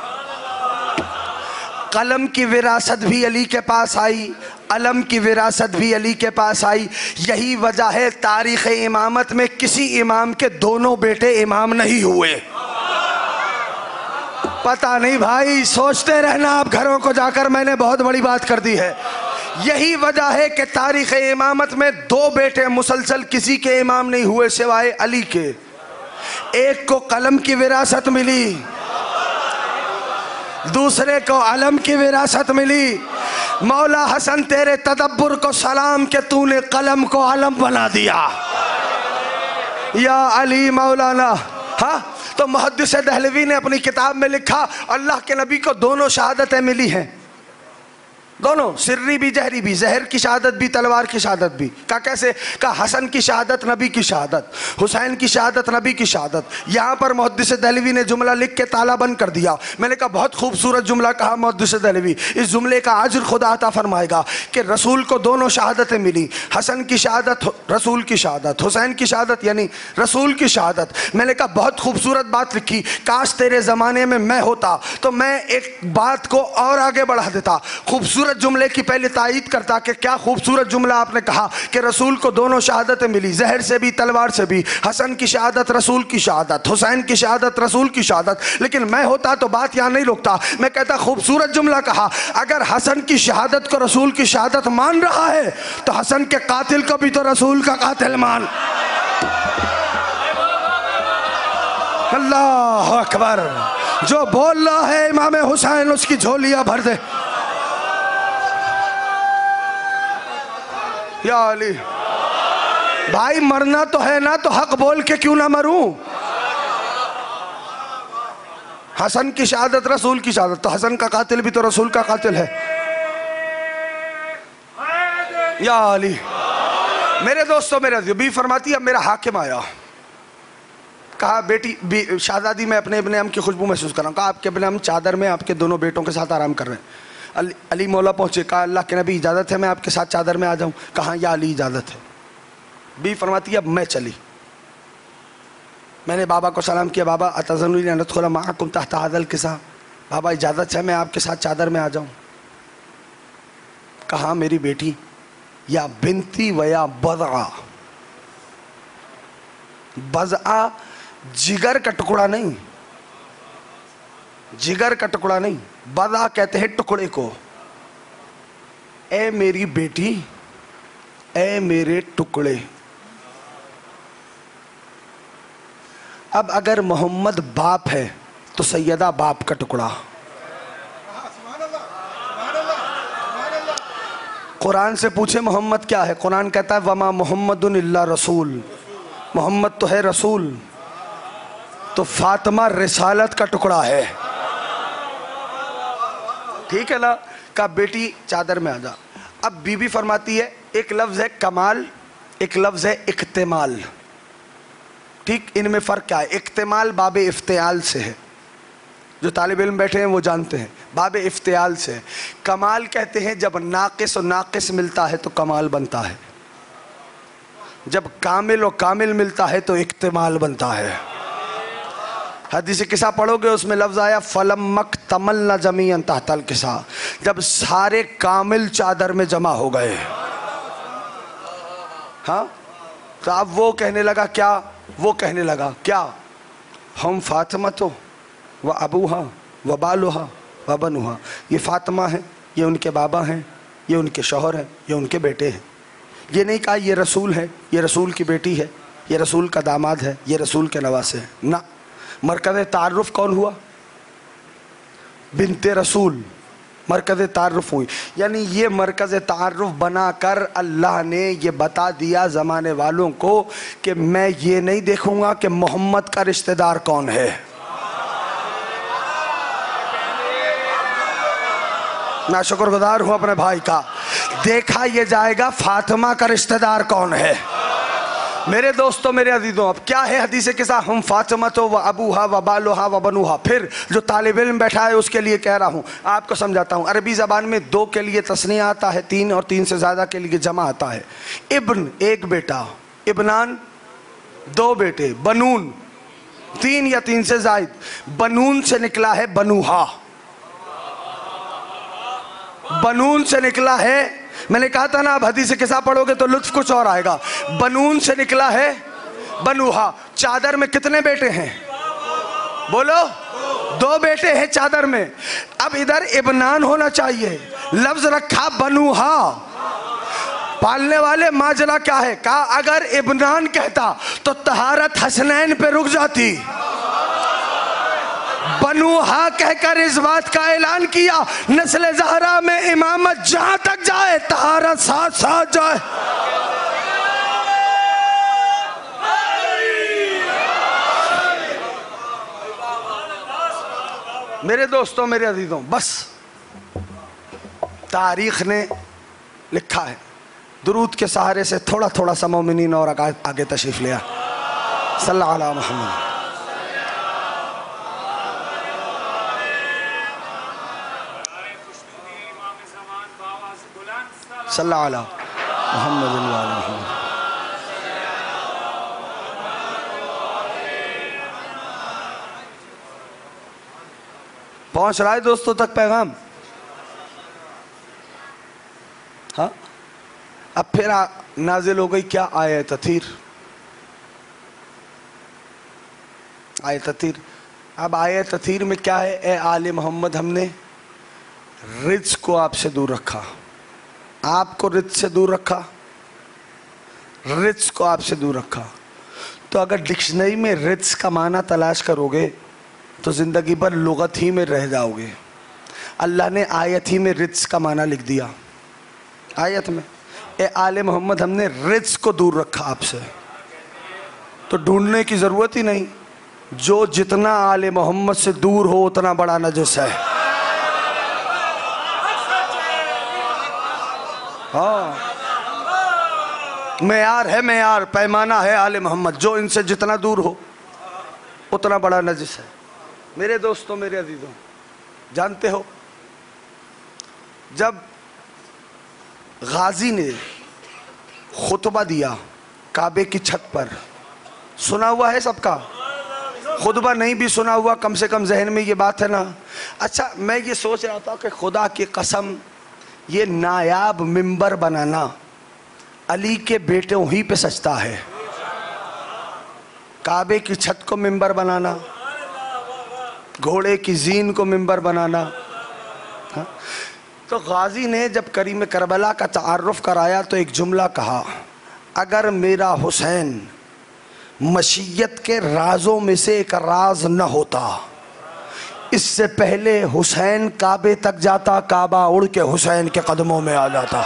قلم کی وراثت بھی علی کے پاس آئی، علم کی وراثت بھی علی کے پاس آئی. یہی وجہ ہے تاریخ امامت میں کسی امام کے دونوں بیٹے امام نہیں ہوئے. پتہ نہیں بھائی، سوچتے رہنا آپ گھروں کو جا کر، میں نے بہت بڑی بات کر دی ہے. یہی وجہ ہے کہ تاریخ امامت میں دو بیٹے مسلسل کسی کے امام نہیں ہوئے سوائے علی کے. ایک کو قلم کی وراثت ملی، دوسرے کو علم کی وراثت ملی. مولا حسن تیرے تدبر کو سلام کہ تو نے قلم کو علم بنا دیا یا علی مولانا. ہاں تو محدث دہلوی نے اپنی کتاب میں لکھا اللہ کے نبی کو دونوں شہادتیں ملی ہیں، دونوں، سری بھی جہری بھی، زہر کی شہادت بھی تلوار کی شہادت بھی. کہا کیسے؟ کہا حسن کی شہادت نبی کی شہادت، حسین کی شہادت نبی کی شہادت. یہاں پر محدث دہلوی نے جملہ لکھ کے تالا بند کر دیا. میں نے کہا بہت خوبصورت جملہ کہا محدث دہلوی، اس جملے کا اجر خدا عطا فرمائے گا کہ رسول کو دونوں شہادتیں ملی، حسن کی شہادت رسول کی شہادت، حسین کی شہادت یعنی رسول کی شہادت. میں نے کہا بہت خوبصورت بات لکھی، کاش تیرے زمانے میں میں ہوتا تو میں ایک بات کو اور آگے بڑھا دیتا. خوبصورت جملے کی پہلے تائید کرتا کہ کیا خوبصورت جملہ آپ نے کہا کہ رسول کو دونوں شہادتیں ملی، زہر سے بھی تلوار سے بھی. حسن کی شہادت رسول کی شہادت، حسین کی شہادت رسول کی شہادت. لیکن میں ہوتا تو بات یہاں نہیں رکتا، میں کہتا خوبصورت جملہ کہا. اگر حسن کی شہادت کو رسول کی شہادت مان رہا ہے تو حسن کے قاتل کو بھی تو رسول کا قاتل مان. اللہ اکبر. جو بول رہا ہے امام حسین اس کی جھولیاں بھر دے یا علی. بھائی مرنا تو ہے نا تو حق بول کے کیوں نہ مروں. حسن کی شہادت رسول کی شہادت، تو حسن کا قاتل بھی تو رسول کا قاتل ہے یا علی. میرے دوستو میرے عزیزو، بی فرماتی اب میرا حاکم آیا، کہا بیٹی شہزادی میں اپنے ابن ام کی خوشبو محسوس کر رہا ہوں. کہا آپ کے ابن ام چادر میں آپ کے دونوں بیٹوں کے ساتھ آرام کر رہے ہیں. علی, علی مولا پہنچے، کہا اللہ کے نبی اجازت ہے میں آپ کے ساتھ چادر میں آ جاؤں؟ کہا یا علی اجازت ہے. بی فرماتی اب میں چلی، میں نے بابا کو سلام کیا، بابا اتذنونی ان ادخل معکم تحت ھذا الکساء، بابا اجازت ہے میں آپ کے ساتھ چادر میں آ جاؤں؟ کہا میری بیٹی یا بنتی و یا بضعہ. بضعہ جگر کا ٹکڑا نہیں، جگر کا ٹکڑا نہیں، بضعہ کہتے ہیں ٹکڑے کو. اے میری بیٹی، اے میرے ٹکڑے. اب اگر محمد باپ ہے تو سیدہ باپ کا ٹکڑا. قرآن سے پوچھے محمد کیا ہے، قرآن کہتا ہے وما محمد الا رسول، محمد تو ہے رسول. تو فاطمہ رسالت کا ٹکڑا ہے، ٹھیک ہے نا. کہا بیٹی چادر میں آ جا. اب بی بی فرماتی ہے ایک لفظ ہے کمال، ایک لفظ ہے اکتمال، ٹھیک. ان میں فرق کیا ہے؟ اکتمال باب افتعال سے ہے، جو طالب علم بیٹھے ہیں وہ جانتے ہیں، باب افتعال سے ہے. کمال کہتے ہیں جب ناقص و ناقص ملتا ہے تو کمال بنتا ہے، جب کامل و کامل ملتا ہے تو اکتمال بنتا ہے. حدیث قصہ پڑھو گے اس میں لفظ آیا فَلَمَّ اكْتَمَلْنَ جَمِيعًا تحت القصہ، جب سارے کامل چادر میں جمع ہو گئے. ہاں تو اب وہ کہنے لگا کیا، وہ کہنے لگا کیا، ہم فاطمہ تو و ابوہا و بالوہا و بنوہا، یہ فاطمہ ہیں، یہ ان کے بابا ہیں، یہ ان کے شوہر ہیں، یہ ان کے بیٹے ہیں. یہ نہیں کہا یہ رسول ہے، یہ رسول کی بیٹی ہے، یہ رسول کا داماد ہے، یہ رسول کے نواسے ہیں. نہ، مرکز تعارف کون ہوا؟ بنت رسول مرکز تعارف ہوئی. یعنی یہ مرکز تعارف بنا کر اللہ نے یہ بتا دیا زمانے والوں کو کہ میں یہ نہیں دیکھوں گا کہ محمد کا رشتہ دار کون ہے. میں شکر گزار ہوں اپنے بھائی کا. دیکھا یہ جائے گا فاطمہ کا رشتہ دار کون ہے۔ میرے دوستوں میرے عزیزوں، اب کیا ہے حدیث کے ساتھ، ہم فاطمہ تو و ابوہا و بالوہا و بنوہا۔ پھر جو طالب علم بیٹھا ہے اس کے لیے کہہ رہا ہوں، آپ کو سمجھاتا ہوں۔ عربی زبان میں دو کے لیے تثنیہ آتا ہے، تین اور تین سے زیادہ کے لیے جمع آتا ہے۔ ابن ایک بیٹا، ابنان دو بیٹے، بنون تین یا تین سے زائد۔ بنون سے نکلا ہے بنوہا، بنون سے نکلا ہے، میں نے کہا تھا نا اب حدیث کے ساتھ پڑھو گے تو لطف کچھ اور آئے گا۔ بنون سے نکلا ہے بنوہا۔ چادر میں کتنے بیٹے ہیں؟ بولو، دو بیٹے ہیں چادر میں۔ اب ادھر ابنان ہونا چاہیے، لفظ رکھا بنوہا۔ پالنے والے ماجرا کیا ہے؟ کہا اگر ابنان کہتا تو طہارت حسنین پہ رک جاتی، بنوہا کہہ کر اس بات کا اعلان کیا نسل زہرا میں امامت جہاں تک جائے طہارت ساتھ ساتھ جائے۔ میرے دوستوں میرے عزیزوں، بس تاریخ نے لکھا ہے، درود کے سہارے سے تھوڑا تھوڑا سا مومنین اور آگے تشریف لیا۔ صلی اللہ علیہ محمد۔ صلی اللہ علیہ محمد وعلی محمد۔ پہنچ رہا ہے دوستوں تک پیغام؟ ہاں، اب پھر نازل ہو گئی کیا؟ آیت تطہیر، آیت تطہیر۔ اب آیت تطہیر میں کیا ہے؟ اے آل محمد، ہم نے رجس کو آپ سے دور رکھا، آپ کو رجس سے دور رکھا، رجس کو آپ سے دور رکھا۔ تو اگر ڈکشنری میں رجس کا معنی تلاش کرو گے تو زندگی بھر لغت ہی میں رہ جاؤ گے۔ اللہ نے آیت ہی میں رجس کا معنی لکھ دیا، آیت میں اے آل محمد ہم نے رجس کو دور رکھا آپ سے، تو ڈھونڈنے کی ضرورت ہی نہیں، جو جتنا آل محمد سے دور ہو اتنا بڑا نجس ہے۔ ہاں، معیار ہے، معیار پیمانہ ہے آل محمد، جو ان سے جتنا دور ہو اتنا بڑا نجس ہے۔ میرے دوستوں میرے عزیزوں، جانتے ہو جب غازی نے خطبہ دیا کعبے کی چھت پر، سنا ہوا ہے سب کا؟ خطبہ نہیں بھی سنا ہوا کم سے کم ذہن میں یہ بات ہے نا۔ اچھا، میں یہ سوچ رہا تھا کہ خدا کی قسم یہ نایاب ممبر بنانا علی کے بیٹوں ہی پہ سجتا ہے، کعبے کی چھت کو ممبر بنانا، گھوڑے کی زین کو ممبر بنانا۔ تو غازی نے جب کریم کربلا کا تعارف کرایا تو ایک جملہ کہا، اگر میرا حسین مشیت کے رازوں میں سے ایک راز نہ ہوتا، اس سے پہلے حسین کعبے تک جاتا، کعبہ اڑ کے حسین کے قدموں میں آ جاتا،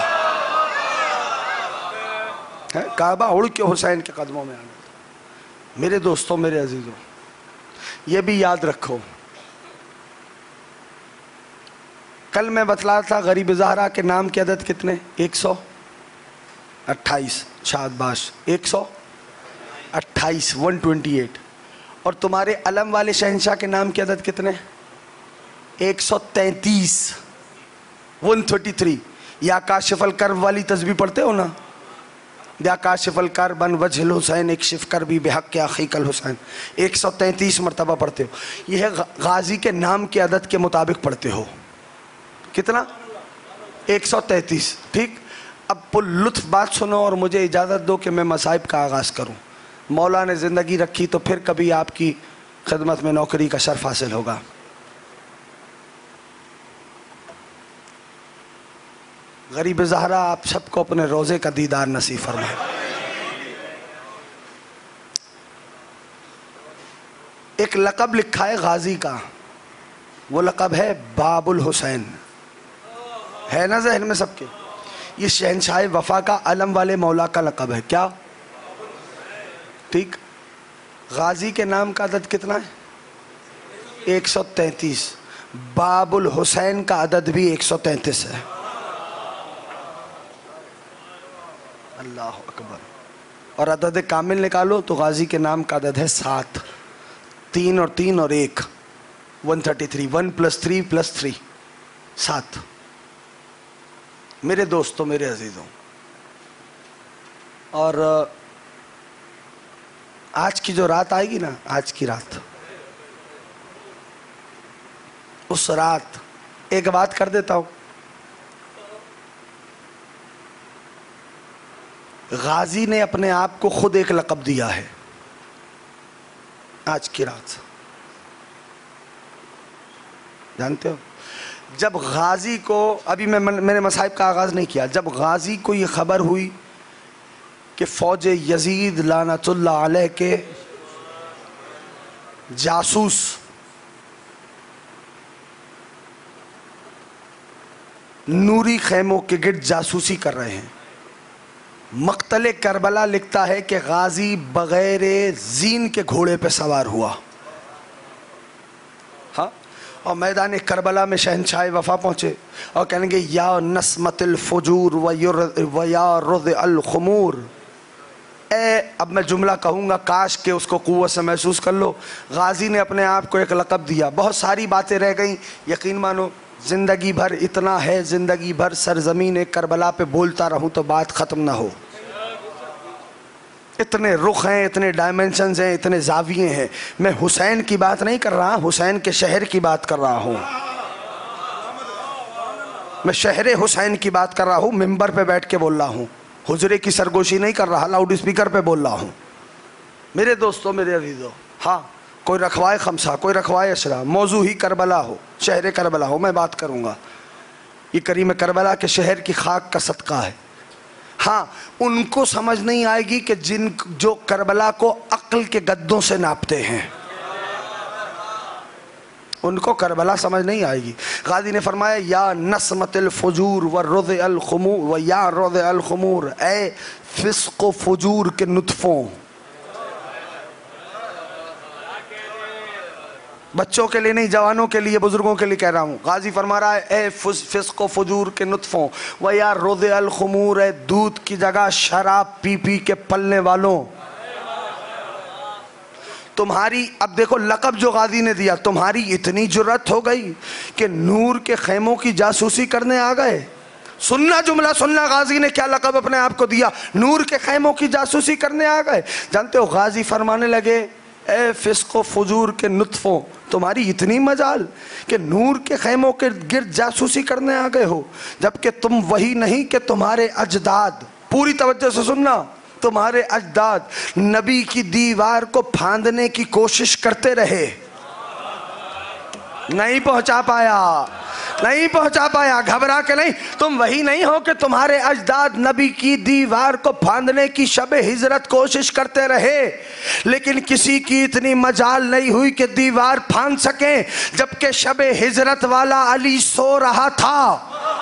کعبہ اڑ کے حسین کے قدموں میں آ جاتا۔ میرے دوستوں میرے عزیزوں، یہ بھی یاد رکھو، کل میں بتلا تھا غریب زہرا کے نام کی عدد کتنے؟ ایک سو اٹھائیس، شاد باش ایک سو اٹھائیس، ون ٹوینٹی ایٹ۔ اور تمہارے علم والے شہنشاہ کے نام کی عدد کتنے؟ ایک سو تینتیس، ون تھرٹی تھری۔ یا کاشف الکرب والی تسبیح پڑھتے ہو نا، یا کاشف الکرب عن وجہ الحسین اکشف کربی بحق اخیک الحسین، ایک سو تینتیس مرتبہ پڑھتے ہو۔ یہ غازی کے نام کی عدد کے مطابق پڑھتے ہو، کتنا؟ ایک سو تینتیس، ٹھیک۔ اب پر لطف بات سنو اور مجھے اجازت دو کہ میں مصائب کا آغاز کروں۔ مولا نے زندگی رکھی تو پھر کبھی آپ کی خدمت میں نوکری کا شرف حاصل ہوگا۔ غریب زہرا آپ سب کو اپنے روزے کا دیدار نصیب فرمائے۔ ایک لقب لکھا ہے غازی کا، وہ لقب ہے باب الحسین، ہے نا ذہن میں سب کے؟ یہ شہنشاہ وفا کا علم والے مولا کا لقب ہے، کیا؟ ٹھیک۔ غازی کے نام کا عدد کتنا ہے؟ ایک سو تینتیس۔ باب الحسین کا عدد بھی ایک سو تینتیس ہے۔ اللہ اکبر. اور عدد کامل نکالو تو غازی کے نام کا عدد ہے سات. تین اور تین اور ایک، one thirty three. One plus three plus three, سات. میرے دوستوں، میرے عزیزوں، اور آج کی جو رات آئے گی نا، آج کی رات، اس رات ایک بات کر دیتا ہوں. غازی نے اپنے آپ کو خود ایک لقب دیا ہے آج کی رات. جانتے ہو جب غازی کو، ابھی میں میں نے مصائب کا آغاز نہیں کیا، جب غازی کو یہ خبر ہوئی کہ فوج یزید لعنت اللہ علیہ کے جاسوس نوری خیموں کے گرد جاسوسی کر رہے ہیں، مقتل کربلا لکھتا ہے کہ غازی بغیر زین کے گھوڑے پہ سوار ہوا. ہاں، اور میدان کربلا میں شہنشاہ وفا پہنچے اور کہنے گے یا نسمت الفجور و یا رض الخمور. اے، اب میں جملہ کہوں گا، کاش کہ اس کو قوت سے محسوس کر لو. غازی نے اپنے آپ کو ایک لقب دیا. بہت ساری باتیں رہ گئیں، یقین مانو زندگی بھر اتنا ہے، زندگی بھر سرزمین کربلا پہ بولتا رہوں تو بات ختم نہ ہو. اتنے رخ ہیں، اتنے ڈائمنشنز ہیں، اتنے زاویے ہیں. میں حسین کی بات نہیں کر رہا، حسین کے شہر کی بات کر رہا ہوں. میں شہر حسین کی بات کر رہا ہوں، ممبر پہ بیٹھ کے بول رہا ہوں، حجرے کی سرگوشی نہیں کر رہا، لاؤڈ اسپیکر پہ بول رہا ہوں. میرے دوستوں، میرے عزیزوں، ہاں، کوئی رکھوائے خمسہ، کوئی رکھوائے اشرا، موضوع ہی کربلا ہو، شہر کربلا ہو، میں بات کروں گا. یہ کریم کربلا کے شہر کی خاک کا صدقہ ہے. ہاں، ان کو سمجھ نہیں آئے گی کہ جن جو کربلا کو عقل کے گدوں سے ناپتے ہیں، ان کو کربلا سمجھ نہیں آئے گی. غازی نے فرمایا یا نسمت الفجور و رض الخمور و یا رض الخمور، اے فسق و فجور کے نطفوں. بچوں کے لیے نہیں، جوانوں کے لیے، بزرگوں کے لیے کہہ رہا ہوں. غازی فرما رہا ہے اے فسق و فجور کے نطفوں، و یا رض الخمور، اے دودھ کی جگہ شراب پی پی کے پلنے والوں. تمہاری، اب دیکھو لقب جو غازی نے دیا، تمہاری اتنی جرت ہو گئی کہ نور کے خیموں کی جاسوسی کرنے آ گئے. سننا جملہ، سننا غازی نے کیا لقب اپنے آپ کو دیا، نور کے خیموں کی جاسوسی کرنے آ گئے. جانتے ہو غازی فرمانے لگے اے فسق و فجور کے نطفوں، تمہاری اتنی مجال کہ نور کے خیموں کے گرد جاسوسی کرنے آ گئے ہو، جبکہ تم وہی نہیں کہ تمہارے اجداد، پوری توجہ سے سننا، تمہارے اجداد نبی کی دیوار کو پھاندنے کی کوشش کرتے رہے، نہیں پہنچا پایا، نہیں پہنچا پایا. گھبرا کے نہیں، تم وہی نہیں ہو کہ تمہارے اجداد نبی کی دیوار کو پھاندنے کی شب ہجرت کوشش کرتے رہے، لیکن کسی کی اتنی مجال نہیں ہوئی کہ دیوار پھاند سکیں، جبکہ شب ہجرت والا علی سو رہا تھا.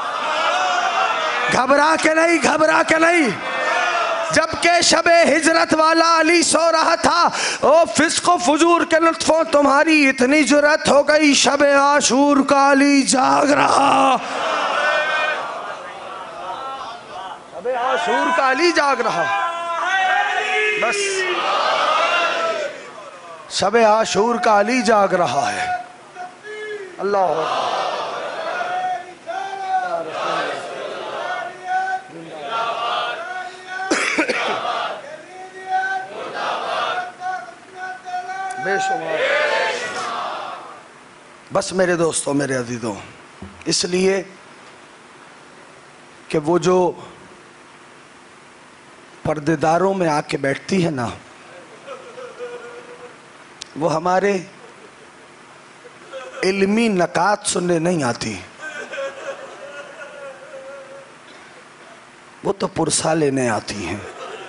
گھبرا کے نہیں، گھبرا کے نہیں، جبکہ شب ہجرت والا علی سو رہا تھا. او فسق و فجور کے نطفوں، تمہاری اتنی جرت ہو گئی، شب عاشور کا علی جاگ رہا، شب عاشور کا علی جاگ رہا. بس شب عاشور کا علی جاگ رہا ہے. اللہ بے شمار. بس میرے دوستوں، میرے عزیزوں، اس لیے کہ وہ جو پردے داروں میں آ کے بیٹھتی ہے نا، وہ ہمارے علمی نکات سننے نہیں آتی، وہ تو پرسہ لینے آتی ہیں.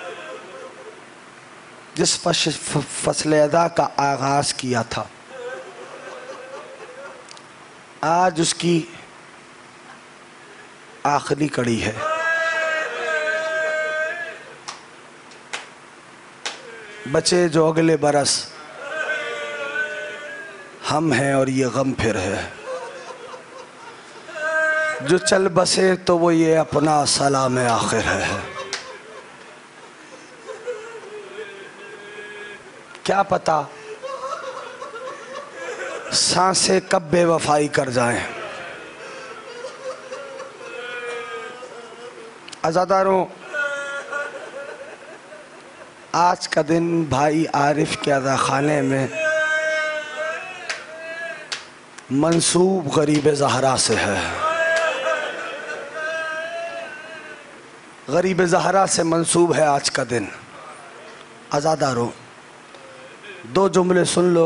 جس فصل ادا کا آغاز کیا تھا، آج اس کی آخری کڑی ہے. بچے جو اگلے برس ہم ہیں اور یہ غم پھر ہے، جو چل بسے تو وہ یہ اپنا سلام آخر ہے. کیا پتا سانسیں کب بے وفائی کر جائیں۔ عزاداروں، آج کا دن بھائی عارف کے عزا خانے میں منسوب غریب زہرا سے ہے۔ غریب زہرا سے منسوب ہے آج کا دن۔ عزاداروں، دو جملے سن لو،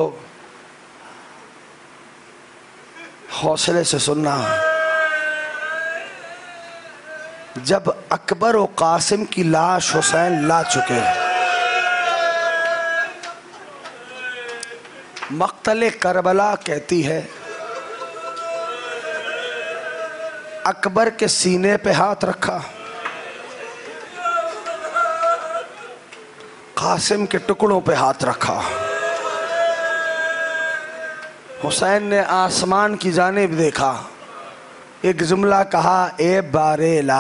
حوصلے سے سننا۔ جب اکبر و قاسم کی لاش حسین لا چکے، مقتل کربلا کہتی ہے اکبر کے سینے پہ ہاتھ رکھا، قاسم کے ٹکڑوں پہ ہاتھ رکھا۔ حسین نے آسمان کی جانب دیکھا، ایک جملہ کہا، اے باریلا،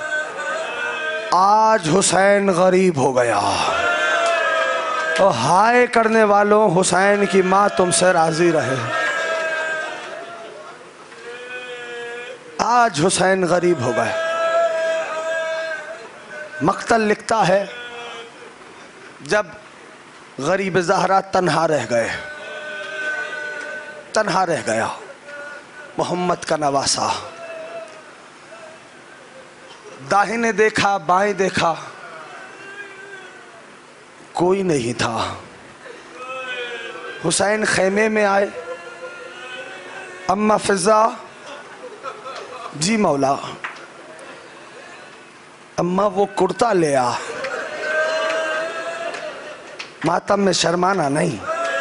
آج حسین غریب ہو گیا۔ اور ہائے کرنے والوں، حسین کی ماں تم سے راضی رہے۔ آج حسین غریب ہو گئے۔ مقتل لکھتا ہے جب غریب زہرا تنہا رہ گئے، تنہا رہ گیا محمد کا نواسا، داہنے دیکھا بائیں دیکھا، کوئی نہیں تھا۔ حسین خیمے میں آئے، اماں فضا، جی مولا، اماں وہ کرتا لے آ، ماتم میں شرمانا نہیں۔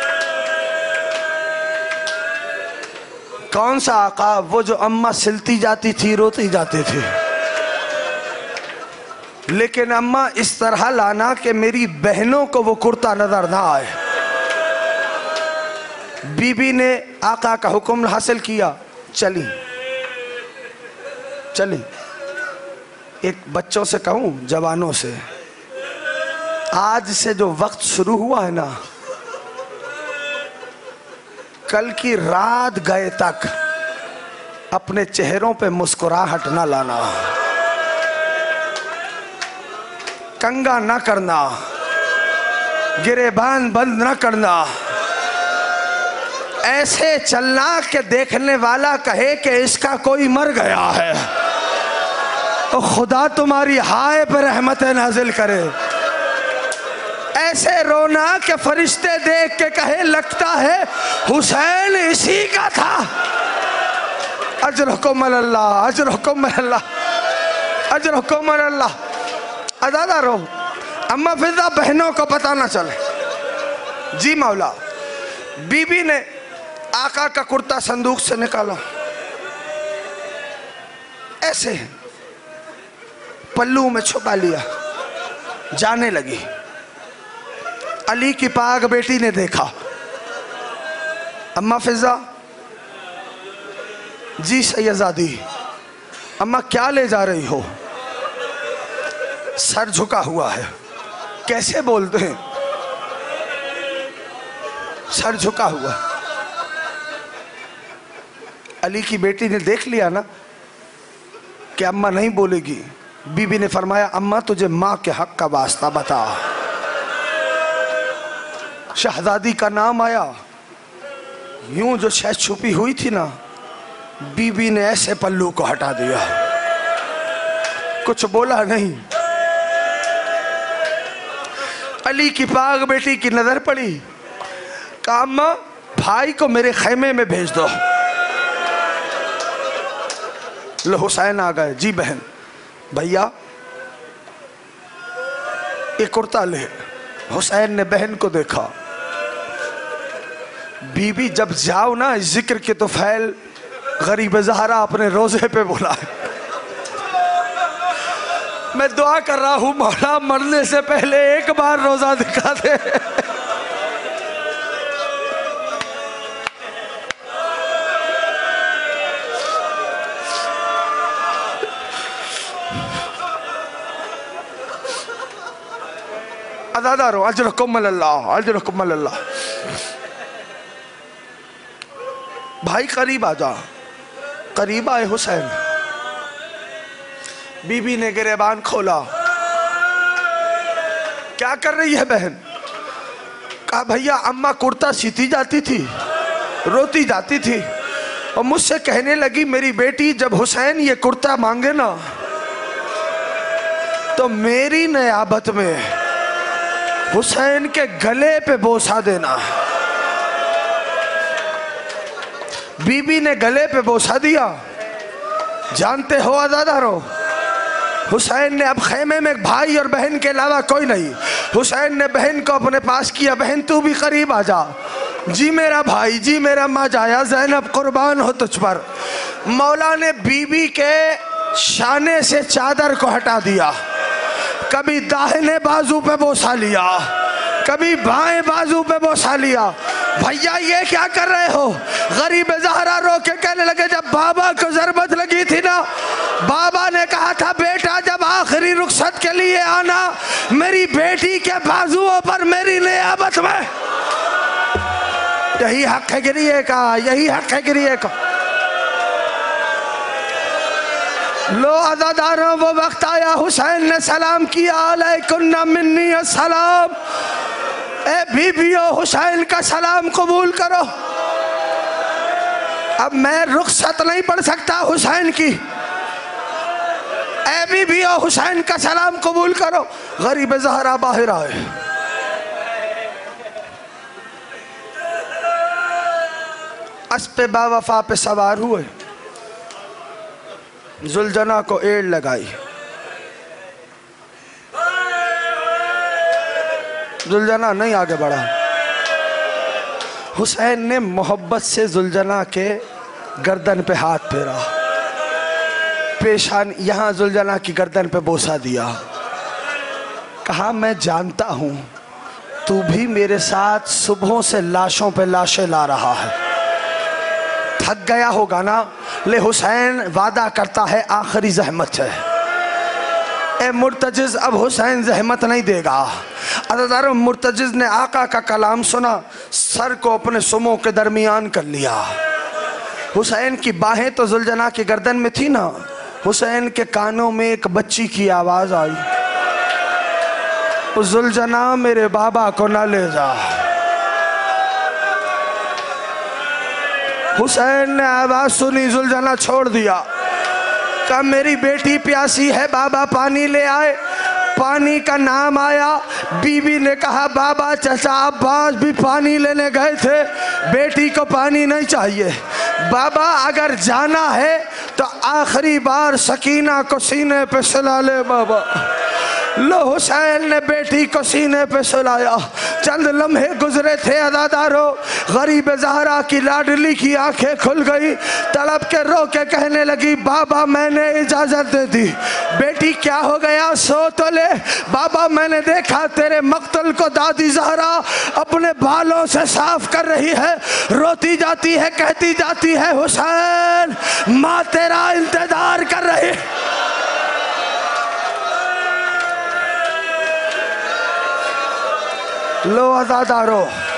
کون سا آقا؟ وہ جو اماں سلتی جاتی تھی، روتی جاتی تھی، لیکن اماں اس طرح لانا کہ میری بہنوں کو وہ کرتا نظر نہ آئے۔ بی بی نے آقا کا حکم حاصل کیا، چلی چلی۔ ایک بچوں سے کہوں، جوانوں سے، آج سے جو وقت شروع ہوا ہے نا، کل کی رات گئے تک اپنے چہروں پہ مسکراہٹ نہ لانا، کنگا نہ کرنا، گریبان بند نہ کرنا، ایسے چلنا کہ دیکھنے والا کہے کہ اس کا کوئی مر گیا ہے، تو خدا تمہاری ہائے پہ رحمت نازل کرے۔ ایسے رونا کہ فرشتے دیکھ کے کہے لگتا ہے حسین اسی کا تھا۔ اجرکم اللہ، اجرکم اللہ، اجرکم اللہ۔ عزادارو، اماں فضا بہنوں کو پتہ نہ چلے۔ جی مولا، بی بی نے آقا کا کرتا صندوق سے نکالا، ایسے پلو میں چھپا لیا، جانے لگی۔ علی کی پاک بیٹی نے دیکھا، اماں فضا، جی سیدزادی، اماں کیا لے جا رہی ہو؟ سر جھکا ہوا ہے، کیسے بولتے ہیں؟ سر جھکا ہوا۔ علی کی بیٹی نے دیکھ لیا نا کہ اماں نہیں بولے گی، بی بی نے فرمایا، اماں تجھے ماں کے حق کا واسطہ بتا۔ شہزادی کا نام آیا، یوں جو شہ چھپی ہوئی تھی نا، بی بی نے ایسے پلو کو ہٹا دیا، کچھ بولا نہیں۔ علی کی پاک بیٹی کی نظر پڑی، کہا اماں بھائی کو میرے خیمے میں بھیج دو۔ لو حسین آ گئے، جی بہن، بھیا یہ کرتا لے۔ حسین نے بہن کو دیکھا، بی بی جب جاؤ نا ذکر کے تو فیل غریب زہرا اپنے روزے پہ بولا ہے، میں دعا کر رہا ہوں مولا مرنے سے پہلے ایک بار روزہ دکھا دے۔ عزادارو اجرکم اللہ، اجرکم اللہ۔ بھائی قریب آ جا، قریب آئے حسین۔ بی بی نے گریبان کھولا، کیا کر رہی ہے بہن؟ کہا بھیا اماں کرتا سیتی جاتی تھی، روتی جاتی تھی، اور مجھ سے کہنے لگی میری بیٹی جب حسین یہ کرتا مانگے نا تو میری نیابت میں حسین کے گلے پہ بوسا دینا۔ بی بی نے گلے پہ بوسا دیا۔ جانتے ہو عزادارو، حسین نے اب خیمے میں بھائی اور بہن کے علاوہ کوئی نہیں، حسین نے بہن کو اپنے پاس کیا، بہن تو بھی قریب آ جا، جی میرا بھائی، جی میرا ماں جایا، زینب قربان ہو تجھ پر۔ مولا نے بی بی کے شانے سے چادر کو ہٹا دیا، کبھی داہنے بازو پہ بوسا لیا، کبھی بائیں بازو پہ بوسا لیا۔ بھیا یہ کیا کر رہے ہو؟ غریب زہرا رو کے کہنے لگے جب بابا کو ضربت لگی تھی نا، بابا نے کہا تھا بیٹا جب آخری رخصت کے لیے آنا میری بیٹی کے بازوؤں پر میری نیابت میں۔ یہی حق ہے گریے کا، یہی حق ہے گریے کا۔ لو عزاداروں وہ وقت آیا، حسین نے سلام کیا، علیکن منی السلام، اے بی بیو حسین کا سلام قبول کرو۔ اب میں رخصت نہیں پڑھ سکتا حسین کی، اے بی بیو حسین کا سلام قبول کرو۔ غریب زہرا باہر آئے، اسپِ با وفا پہ سوار ہوئے، زلجنہ کو ایڑ لگائی۔ زلجنہ نہیں آگے بڑھا، حسین نے محبت سے زلجنہ کے گردن پہ ہاتھ پھیرا، پیشان یہاں زلجنہ کی گردن پہ بوسا دیا، کہا میں جانتا ہوں تو بھی میرے ساتھ صبحوں سے لاشوں پہ لاشیں لا رہا ہے، تھک گیا ہوگا نا، لے حسین وعدہ کرتا ہے آخری زحمت ہے، اے مرتجز اب حسین زحمت نہیں دے گا۔ عزادارو مرتجز نے آقا کا کلام سنا، سر کو اپنے سموں کے درمیان کر لیا۔ حسین کی باہیں تو زلجنہ کی گردن میں تھی نا، حسین کے کانوں میں ایک بچی کی آواز آئی، زلجنہ میرے بابا کو نہ لے جا۔ حسین نے آواز سنی، زلجنہ چھوڑ دیا، کہا میری بیٹی پیاسی ہے، بابا پانی لے آئے۔ پانی کا نام آیا، بی بی نے کہا بابا چچا عباس بھی پانی لینے گئے تھے، بیٹی کو پانی نہیں چاہیے، بابا اگر جانا ہے تو آخری بار سکینہ کو سینے پہ سلا لے بابا۔ لو حسین نے بیٹی کو سینے پہ سلایا، چند لمحے گزرے تھے عزادارو، غریب زہرا کی لاڈلی کی آنکھیں کھل گئی، تڑپ کے رو کے کہنے لگی بابا میں نے اجازت دے دی۔ بیٹی کیا ہو گیا؟ سو تو لے۔ بابا میں نے دیکھا تیرے مقتل کو دادی زہرا اپنے بالوں سے صاف کر رہی ہے، روتی جاتی ہے، کہتی جاتی ہے حسین ماں تیرا انتظار کر رہی۔ لو عزادارو